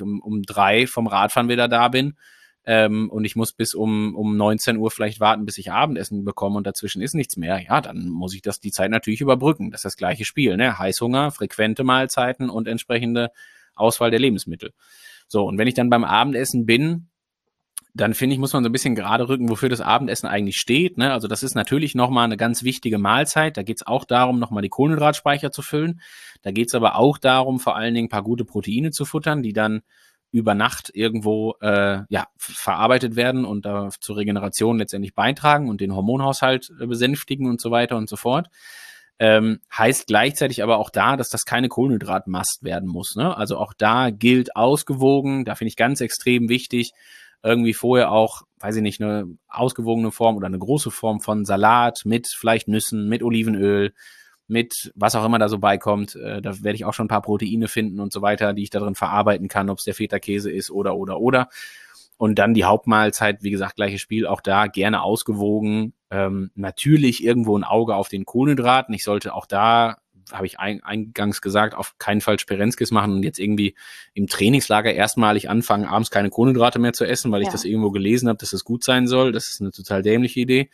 3 vom Radfahren wieder da bin und ich muss bis um 19 Uhr vielleicht warten, bis ich Abendessen bekomme und dazwischen ist nichts mehr, ja, dann muss ich die Zeit natürlich überbrücken. Das ist das gleiche Spiel, ne? Heißhunger, frequente Mahlzeiten und entsprechende Auswahl der Lebensmittel. So, und wenn ich dann beim Abendessen bin, dann finde ich, muss man so ein bisschen gerade rücken, wofür das Abendessen eigentlich steht. Ne? Also das ist natürlich nochmal eine ganz wichtige Mahlzeit. Da geht es auch darum, nochmal die Kohlenhydratspeicher zu füllen. Da geht es aber auch darum, vor allen Dingen ein paar gute Proteine zu futtern, die dann über Nacht irgendwo verarbeitet werden und da zur Regeneration letztendlich beitragen und den Hormonhaushalt besänftigen und so weiter und so fort. Heißt gleichzeitig aber auch da, dass das keine Kohlenhydratmast werden muss. Ne? Also auch da gilt ausgewogen, da finde ich ganz extrem wichtig, irgendwie vorher auch, weiß ich nicht, eine ausgewogene Form oder eine große Form von Salat mit vielleicht Nüssen, mit Olivenöl, mit was auch immer da so beikommt. Da werde ich auch schon ein paar Proteine finden und so weiter, die ich da drin verarbeiten kann, ob es der Feta-Käse ist oder. Und dann die Hauptmahlzeit, wie gesagt, gleiches Spiel, auch da gerne ausgewogen. Natürlich irgendwo ein Auge auf den Kohlenhydraten. Ich sollte auch da, habe ich eingangs gesagt, auf keinen Fall Sperenskis machen und jetzt irgendwie im Trainingslager erstmalig anfangen, abends keine Kohlenhydrate mehr zu essen, weil ich das irgendwo gelesen habe, dass das gut sein soll. Das ist eine total dämliche Idee.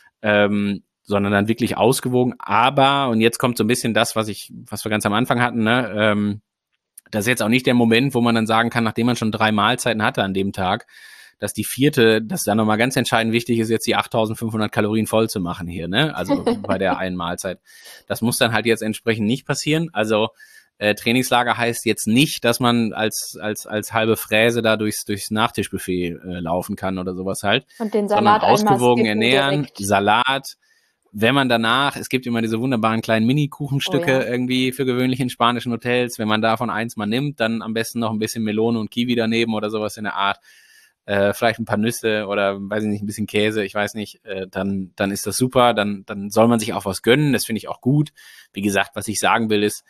Sondern dann wirklich ausgewogen. Aber, und jetzt kommt so ein bisschen das, was wir ganz am Anfang hatten, ne? Das ist jetzt auch nicht der Moment, wo man dann sagen kann, nachdem man schon 3 Mahlzeiten hatte an dem Tag, dass die 4., dass da nochmal ganz entscheidend wichtig ist, jetzt die 8.500 Kalorien voll zu machen hier, ne? Also bei der einen Mahlzeit. Das muss dann halt jetzt entsprechend nicht passieren. Also Trainingslager heißt jetzt nicht, dass man als halbe Fräse da durchs Nachtischbuffet laufen kann oder sowas halt. Und den Sondern Salat einmal ausgewogen skippen ernähren, direkt. Salat. Wenn man danach, es gibt immer diese wunderbaren kleinen Mini-Kuchenstücke irgendwie für gewöhnlich in spanischen Hotels. Wenn man davon eins mal nimmt, dann am besten noch ein bisschen Melone und Kiwi daneben oder sowas in der Art. Vielleicht ein paar Nüsse oder, weiß ich nicht, ein bisschen Käse, ich weiß nicht, dann ist das super. Dann soll man sich auch was gönnen. Das finde ich auch gut. Wie gesagt, was ich sagen will ist,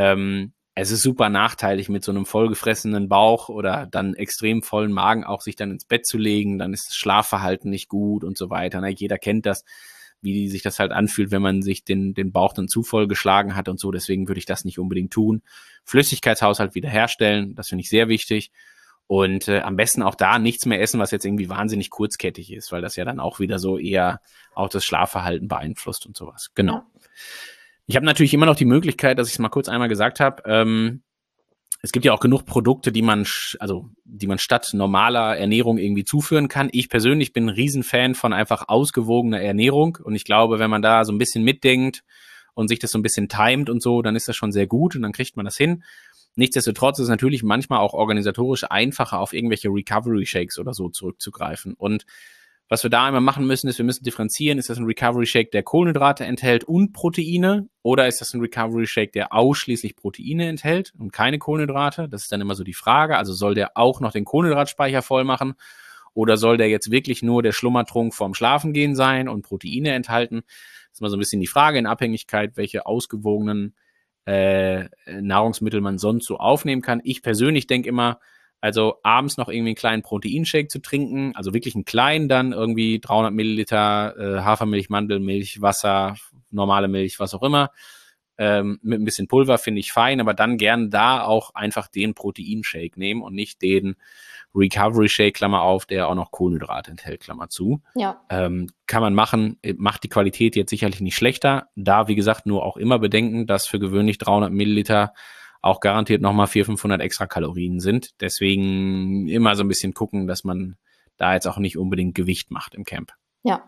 es ist super nachteilig, mit so einem vollgefressenen Bauch oder dann extrem vollen Magen auch sich dann ins Bett zu legen. Dann ist das Schlafverhalten nicht gut und so weiter. Na, jeder kennt das, wie sich das halt anfühlt, wenn man sich den Bauch dann zu voll geschlagen hat und so. Deswegen würde ich das nicht unbedingt tun. Flüssigkeitshaushalt wiederherstellen, das finde ich sehr wichtig. Und am besten auch da nichts mehr essen, was jetzt irgendwie wahnsinnig kurzkettig ist, weil das ja dann auch wieder so eher auch das Schlafverhalten beeinflusst und sowas. Genau. Ja. Ich habe natürlich immer noch die Möglichkeit, dass ich es mal kurz einmal gesagt habe, es gibt ja auch genug Produkte, die man statt normaler Ernährung irgendwie zuführen kann. Ich persönlich bin ein Riesenfan von einfach ausgewogener Ernährung. Und ich glaube, wenn man da so ein bisschen mitdenkt und sich das so ein bisschen timet und so, dann ist das schon sehr gut und dann kriegt man das hin. Nichtsdestotrotz ist es natürlich manchmal auch organisatorisch einfacher, auf irgendwelche Recovery Shakes oder so zurückzugreifen. Und was wir da einmal machen müssen, ist, wir müssen differenzieren, ist das ein Recovery Shake, der Kohlenhydrate enthält und Proteine, oder ist das ein Recovery Shake, der ausschließlich Proteine enthält und keine Kohlenhydrate? Das ist dann immer so die Frage. Also soll der auch noch den Kohlenhydratspeicher voll machen oder soll der jetzt wirklich nur der Schlummertrunk vorm Schlafengehen sein und Proteine enthalten? Das ist mal so ein bisschen die Frage in Abhängigkeit, welche ausgewogenen Nahrungsmittel man sonst so aufnehmen kann. Ich persönlich denke immer, also abends noch irgendwie einen kleinen Proteinshake zu trinken, also wirklich einen kleinen dann, irgendwie 300 Milliliter Hafermilch, Mandelmilch, Wasser, normale Milch, was auch immer, mit ein bisschen Pulver finde ich fein, aber dann gern da auch einfach den Proteinshake nehmen und nicht den Recovery Shake, Klammer auf, der auch noch Kohlenhydrate enthält, Klammer zu. Ja. Kann man machen, macht die Qualität jetzt sicherlich nicht schlechter. Da, wie gesagt, nur auch immer bedenken, dass für gewöhnlich 300 Milliliter auch garantiert nochmal 400-500 extra Kalorien sind. Deswegen immer so ein bisschen gucken, dass man da jetzt auch nicht unbedingt Gewicht macht im Camp. Ja.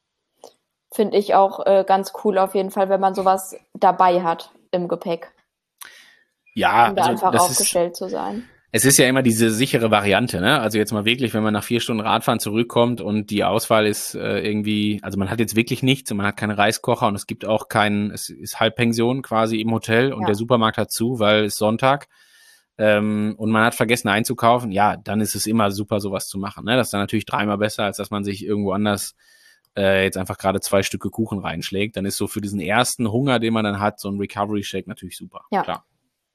Finde ich auch ganz cool auf jeden Fall, wenn man sowas dabei hat im Gepäck. Ja, um da also einfach das aufgestellt zu sein. Es ist ja immer diese sichere Variante, ne? Also jetzt mal wirklich, wenn man nach 4 Stunden Radfahren zurückkommt und die Auswahl ist irgendwie, also man hat jetzt wirklich nichts und man hat keine Reiskocher und es gibt auch es ist Halbpension quasi im Hotel und der Supermarkt hat zu, weil es Sonntag und man hat vergessen einzukaufen, ja, dann ist es immer super, sowas zu machen, ne? Das ist dann natürlich 3-mal besser, als dass man sich irgendwo anders jetzt einfach gerade 2 Stücke Kuchen reinschlägt. Dann ist so für diesen ersten Hunger, den man dann hat, so ein Recovery Shake natürlich super. Ja. Klar.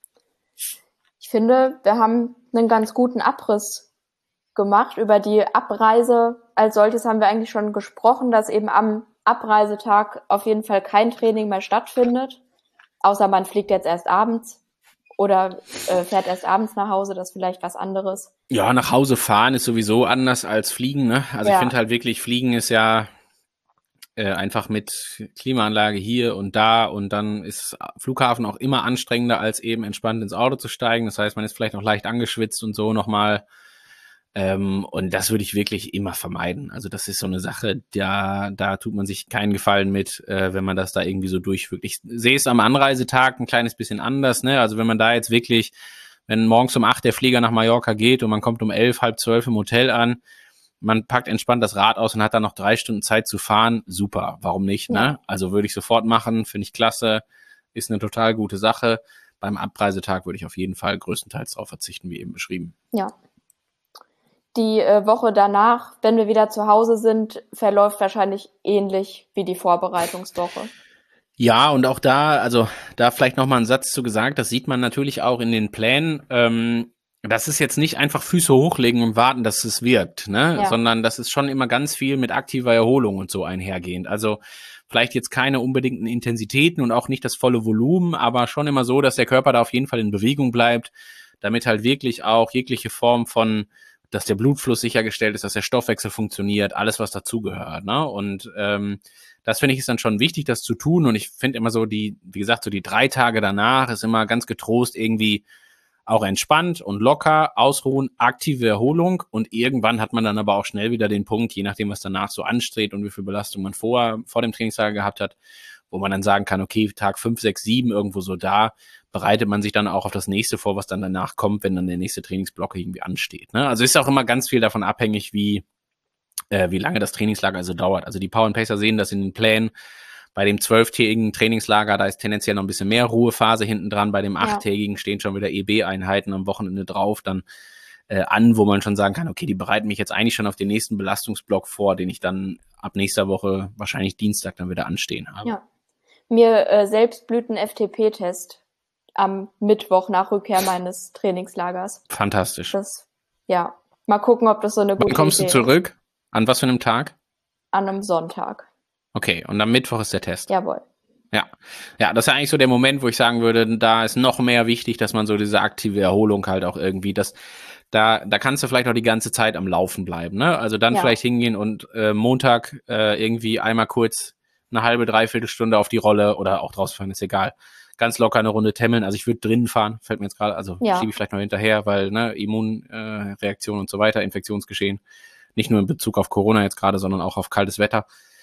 Ich finde, wir haben einen ganz guten Abriss gemacht. Über die Abreise als solches haben wir eigentlich schon gesprochen, dass eben am Abreisetag auf jeden Fall kein Training mehr stattfindet. Außer man fliegt jetzt erst abends oder fährt erst abends nach Hause, das ist vielleicht was anderes. Ja, nach Hause fahren ist sowieso anders als Fliegen, ne? Also ich finde halt wirklich, Fliegen ist ja einfach mit Klimaanlage hier und da und dann ist Flughafen auch immer anstrengender, als eben entspannt ins Auto zu steigen. Das heißt, man ist vielleicht noch leicht angeschwitzt und so nochmal. Und das würde ich wirklich immer vermeiden. Also das ist so eine Sache, da tut man sich keinen Gefallen mit, wenn man das da irgendwie so durchführt. Ich sehe es am Anreisetag ein kleines bisschen anders, ne? Also wenn man da jetzt wirklich, wenn morgens um 8 der Flieger nach Mallorca geht und man kommt um 11, halb 12 im Hotel an, man packt entspannt das Rad aus und hat dann noch 3 Stunden Zeit zu fahren. Super, warum nicht, ne? Ja. Also würde ich sofort machen, finde ich klasse, ist eine total gute Sache. Beim Abreisetag würde ich auf jeden Fall größtenteils darauf verzichten, wie eben beschrieben. Ja. Die Woche danach, wenn wir wieder zu Hause sind, verläuft wahrscheinlich ähnlich wie die Vorbereitungswoche. Ja, und auch da vielleicht nochmal einen Satz zu gesagt, das sieht man natürlich auch in den Plänen, das ist jetzt nicht einfach Füße hochlegen und warten, dass es wirkt, ne? Ja. Sondern das ist schon immer ganz viel mit aktiver Erholung und so einhergehend. Also vielleicht jetzt keine unbedingten Intensitäten und auch nicht das volle Volumen, aber schon immer so, dass der Körper da auf jeden Fall in Bewegung bleibt, damit halt wirklich auch jegliche Form von, dass der Blutfluss sichergestellt ist, dass der Stoffwechsel funktioniert, alles, was dazugehört, ne? Und das finde ich ist dann schon wichtig, das zu tun. Und ich finde immer so wie gesagt, so die 3 Tage danach ist immer ganz getrost irgendwie auch entspannt und locker, ausruhen, aktive Erholung und irgendwann hat man dann aber auch schnell wieder den Punkt, je nachdem, was danach so ansteht und wie viel Belastung man vor dem Trainingslager gehabt hat, wo man dann sagen kann, okay, Tag 5, 6, 7, irgendwo so da, bereitet man sich dann auch auf das nächste vor, was dann danach kommt, wenn dann der nächste Trainingsblock irgendwie ansteht. Ne? Also ist auch immer ganz viel davon abhängig, wie lange das Trainingslager also dauert. Also die Power & Pacer sehen das in den Plänen. Bei dem 12-tägigen Trainingslager, da ist tendenziell noch ein bisschen mehr Ruhephase hinten dran. Bei dem 8-tägigen stehen schon wieder EB-Einheiten am Wochenende drauf dann an, wo man schon sagen kann, okay, die bereiten mich jetzt eigentlich schon auf den nächsten Belastungsblock vor, den ich dann ab nächster Woche, wahrscheinlich Dienstag, dann wieder anstehen habe. Ja. Mir selbst blüht ein FTP-Test am Mittwoch nach Rückkehr meines Trainingslagers. Fantastisch. Mal gucken, ob das so eine gute Idee ist. Wann kommst du zurück? An was für einem Tag? An einem Sonntag. Okay, und am Mittwoch ist der Test. Jawohl. Ja, das ist ja eigentlich so der Moment, wo ich sagen würde, da ist noch mehr wichtig, dass man so diese aktive Erholung halt auch irgendwie, da kannst du vielleicht auch die ganze Zeit am Laufen bleiben, ne? Also dann vielleicht hingehen und Montag irgendwie einmal kurz eine halbe, dreiviertel Stunde auf die Rolle oder auch draußen fahren, ist egal. Ganz locker eine Runde temmeln. Also ich würde drinnen fahren, fällt mir jetzt gerade, also schiebe ich vielleicht noch hinterher, weil Immunreaktion und so weiter, Infektionsgeschehen. Nicht nur in Bezug auf Corona jetzt gerade, sondern auch auf kaltes Wetter.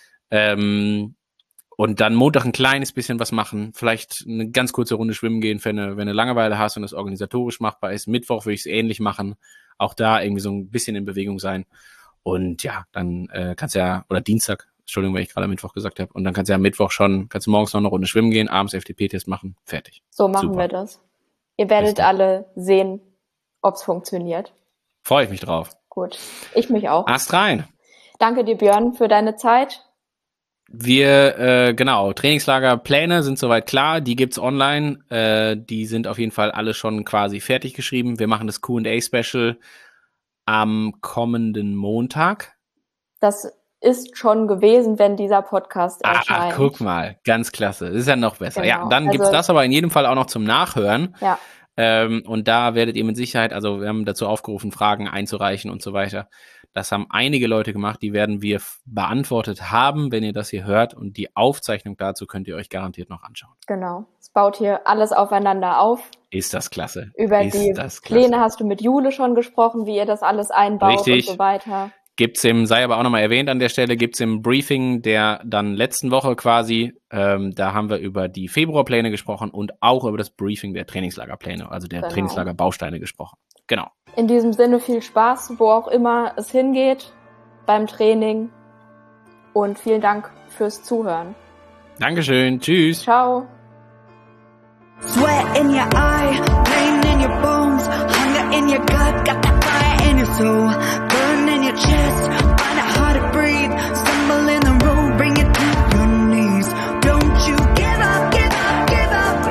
Und dann Montag ein kleines bisschen was machen, vielleicht eine ganz kurze Runde schwimmen gehen, wenn du Langeweile hast und das organisatorisch machbar ist. Mittwoch würde ich es ähnlich machen, auch da irgendwie so ein bisschen in Bewegung sein. Und ja, dann kannst du ja, oder Dienstag, Entschuldigung, weil ich gerade Mittwoch gesagt habe, und dann kannst du ja Mittwoch kannst du morgens noch eine Runde schwimmen gehen, abends FTP-Test machen, fertig. So machen wir das. Ihr werdet alle sehen, ob es funktioniert. Freue ich mich drauf. Gut, ich mich auch. Ast rein. Danke dir, Björn, für deine Zeit. Wir, Trainingslagerpläne sind soweit klar, die gibt's online, die sind auf jeden Fall alle schon quasi fertig geschrieben. Wir machen das Q&A-Special am kommenden Montag. Das ist schon gewesen, wenn dieser Podcast erscheint. Ach, guck mal, ganz klasse, das ist ja noch besser. Genau. Ja, dann gibt's das aber in jedem Fall auch noch zum Nachhören. Ja. Und da werdet ihr mit Sicherheit, also wir haben dazu aufgerufen, Fragen einzureichen und so weiter. Das haben einige Leute gemacht, die werden wir beantwortet haben, wenn ihr das hier hört. Und die Aufzeichnung dazu könnt ihr euch garantiert noch anschauen. Genau. Es baut hier alles aufeinander auf. Ist das klasse. Über die Pläne hast du mit Jule schon gesprochen, wie ihr das alles einbaut. Richtig. Und so weiter. Sei aber auch nochmal erwähnt an der Stelle, gibt's im Briefing der dann letzten Woche quasi, da haben wir über die Februarpläne gesprochen und auch über das Briefing der Trainingslagerpläne, also der Trainingslagerbausteine gesprochen. Genau. In diesem Sinne viel Spaß, wo auch immer es hingeht beim Training und vielen Dank fürs Zuhören. Dankeschön, tschüss. Ciao. Sweat in your eye, pain in your bones, hunger in your gut, got that fire in your soul, burn in your chest, find it hard to breathe, stumble in the road, bring it to your knees, don't you give up, give up, give up,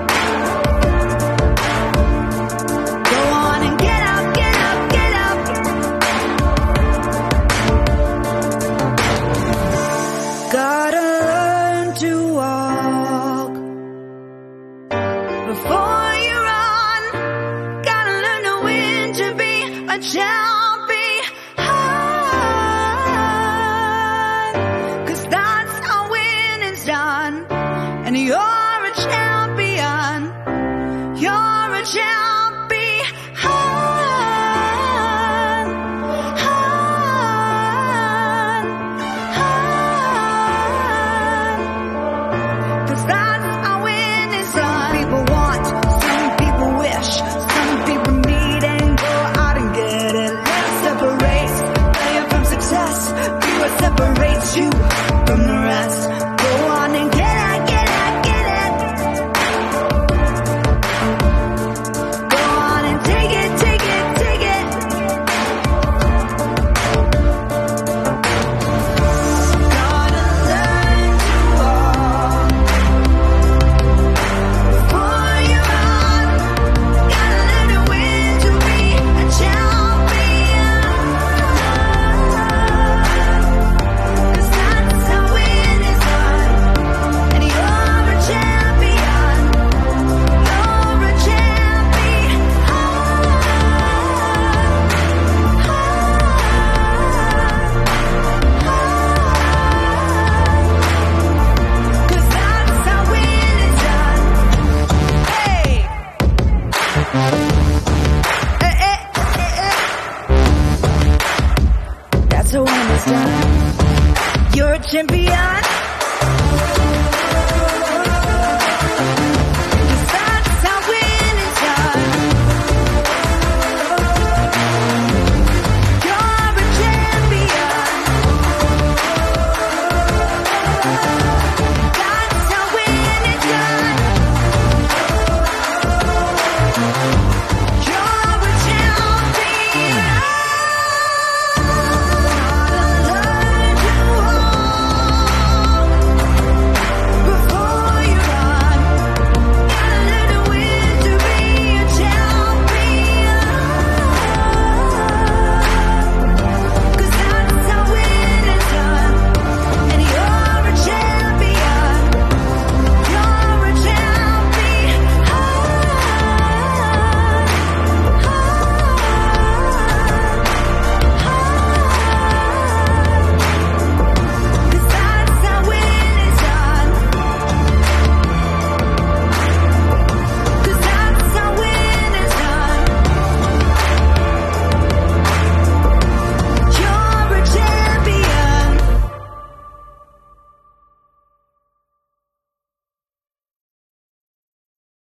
go on and get up, get up, get up, gotta learn to walk before you run, gotta learn to win to be a champion, 'cause that's how winning's done, and you're a champion, you're a champion. Separates you from the rest. Go on and get it, get it, get it. Go on and take it, take it, take it. Gotta learn to walk before you run. Gotta learn to win to be a champion. That's how when it's done. You're a champion.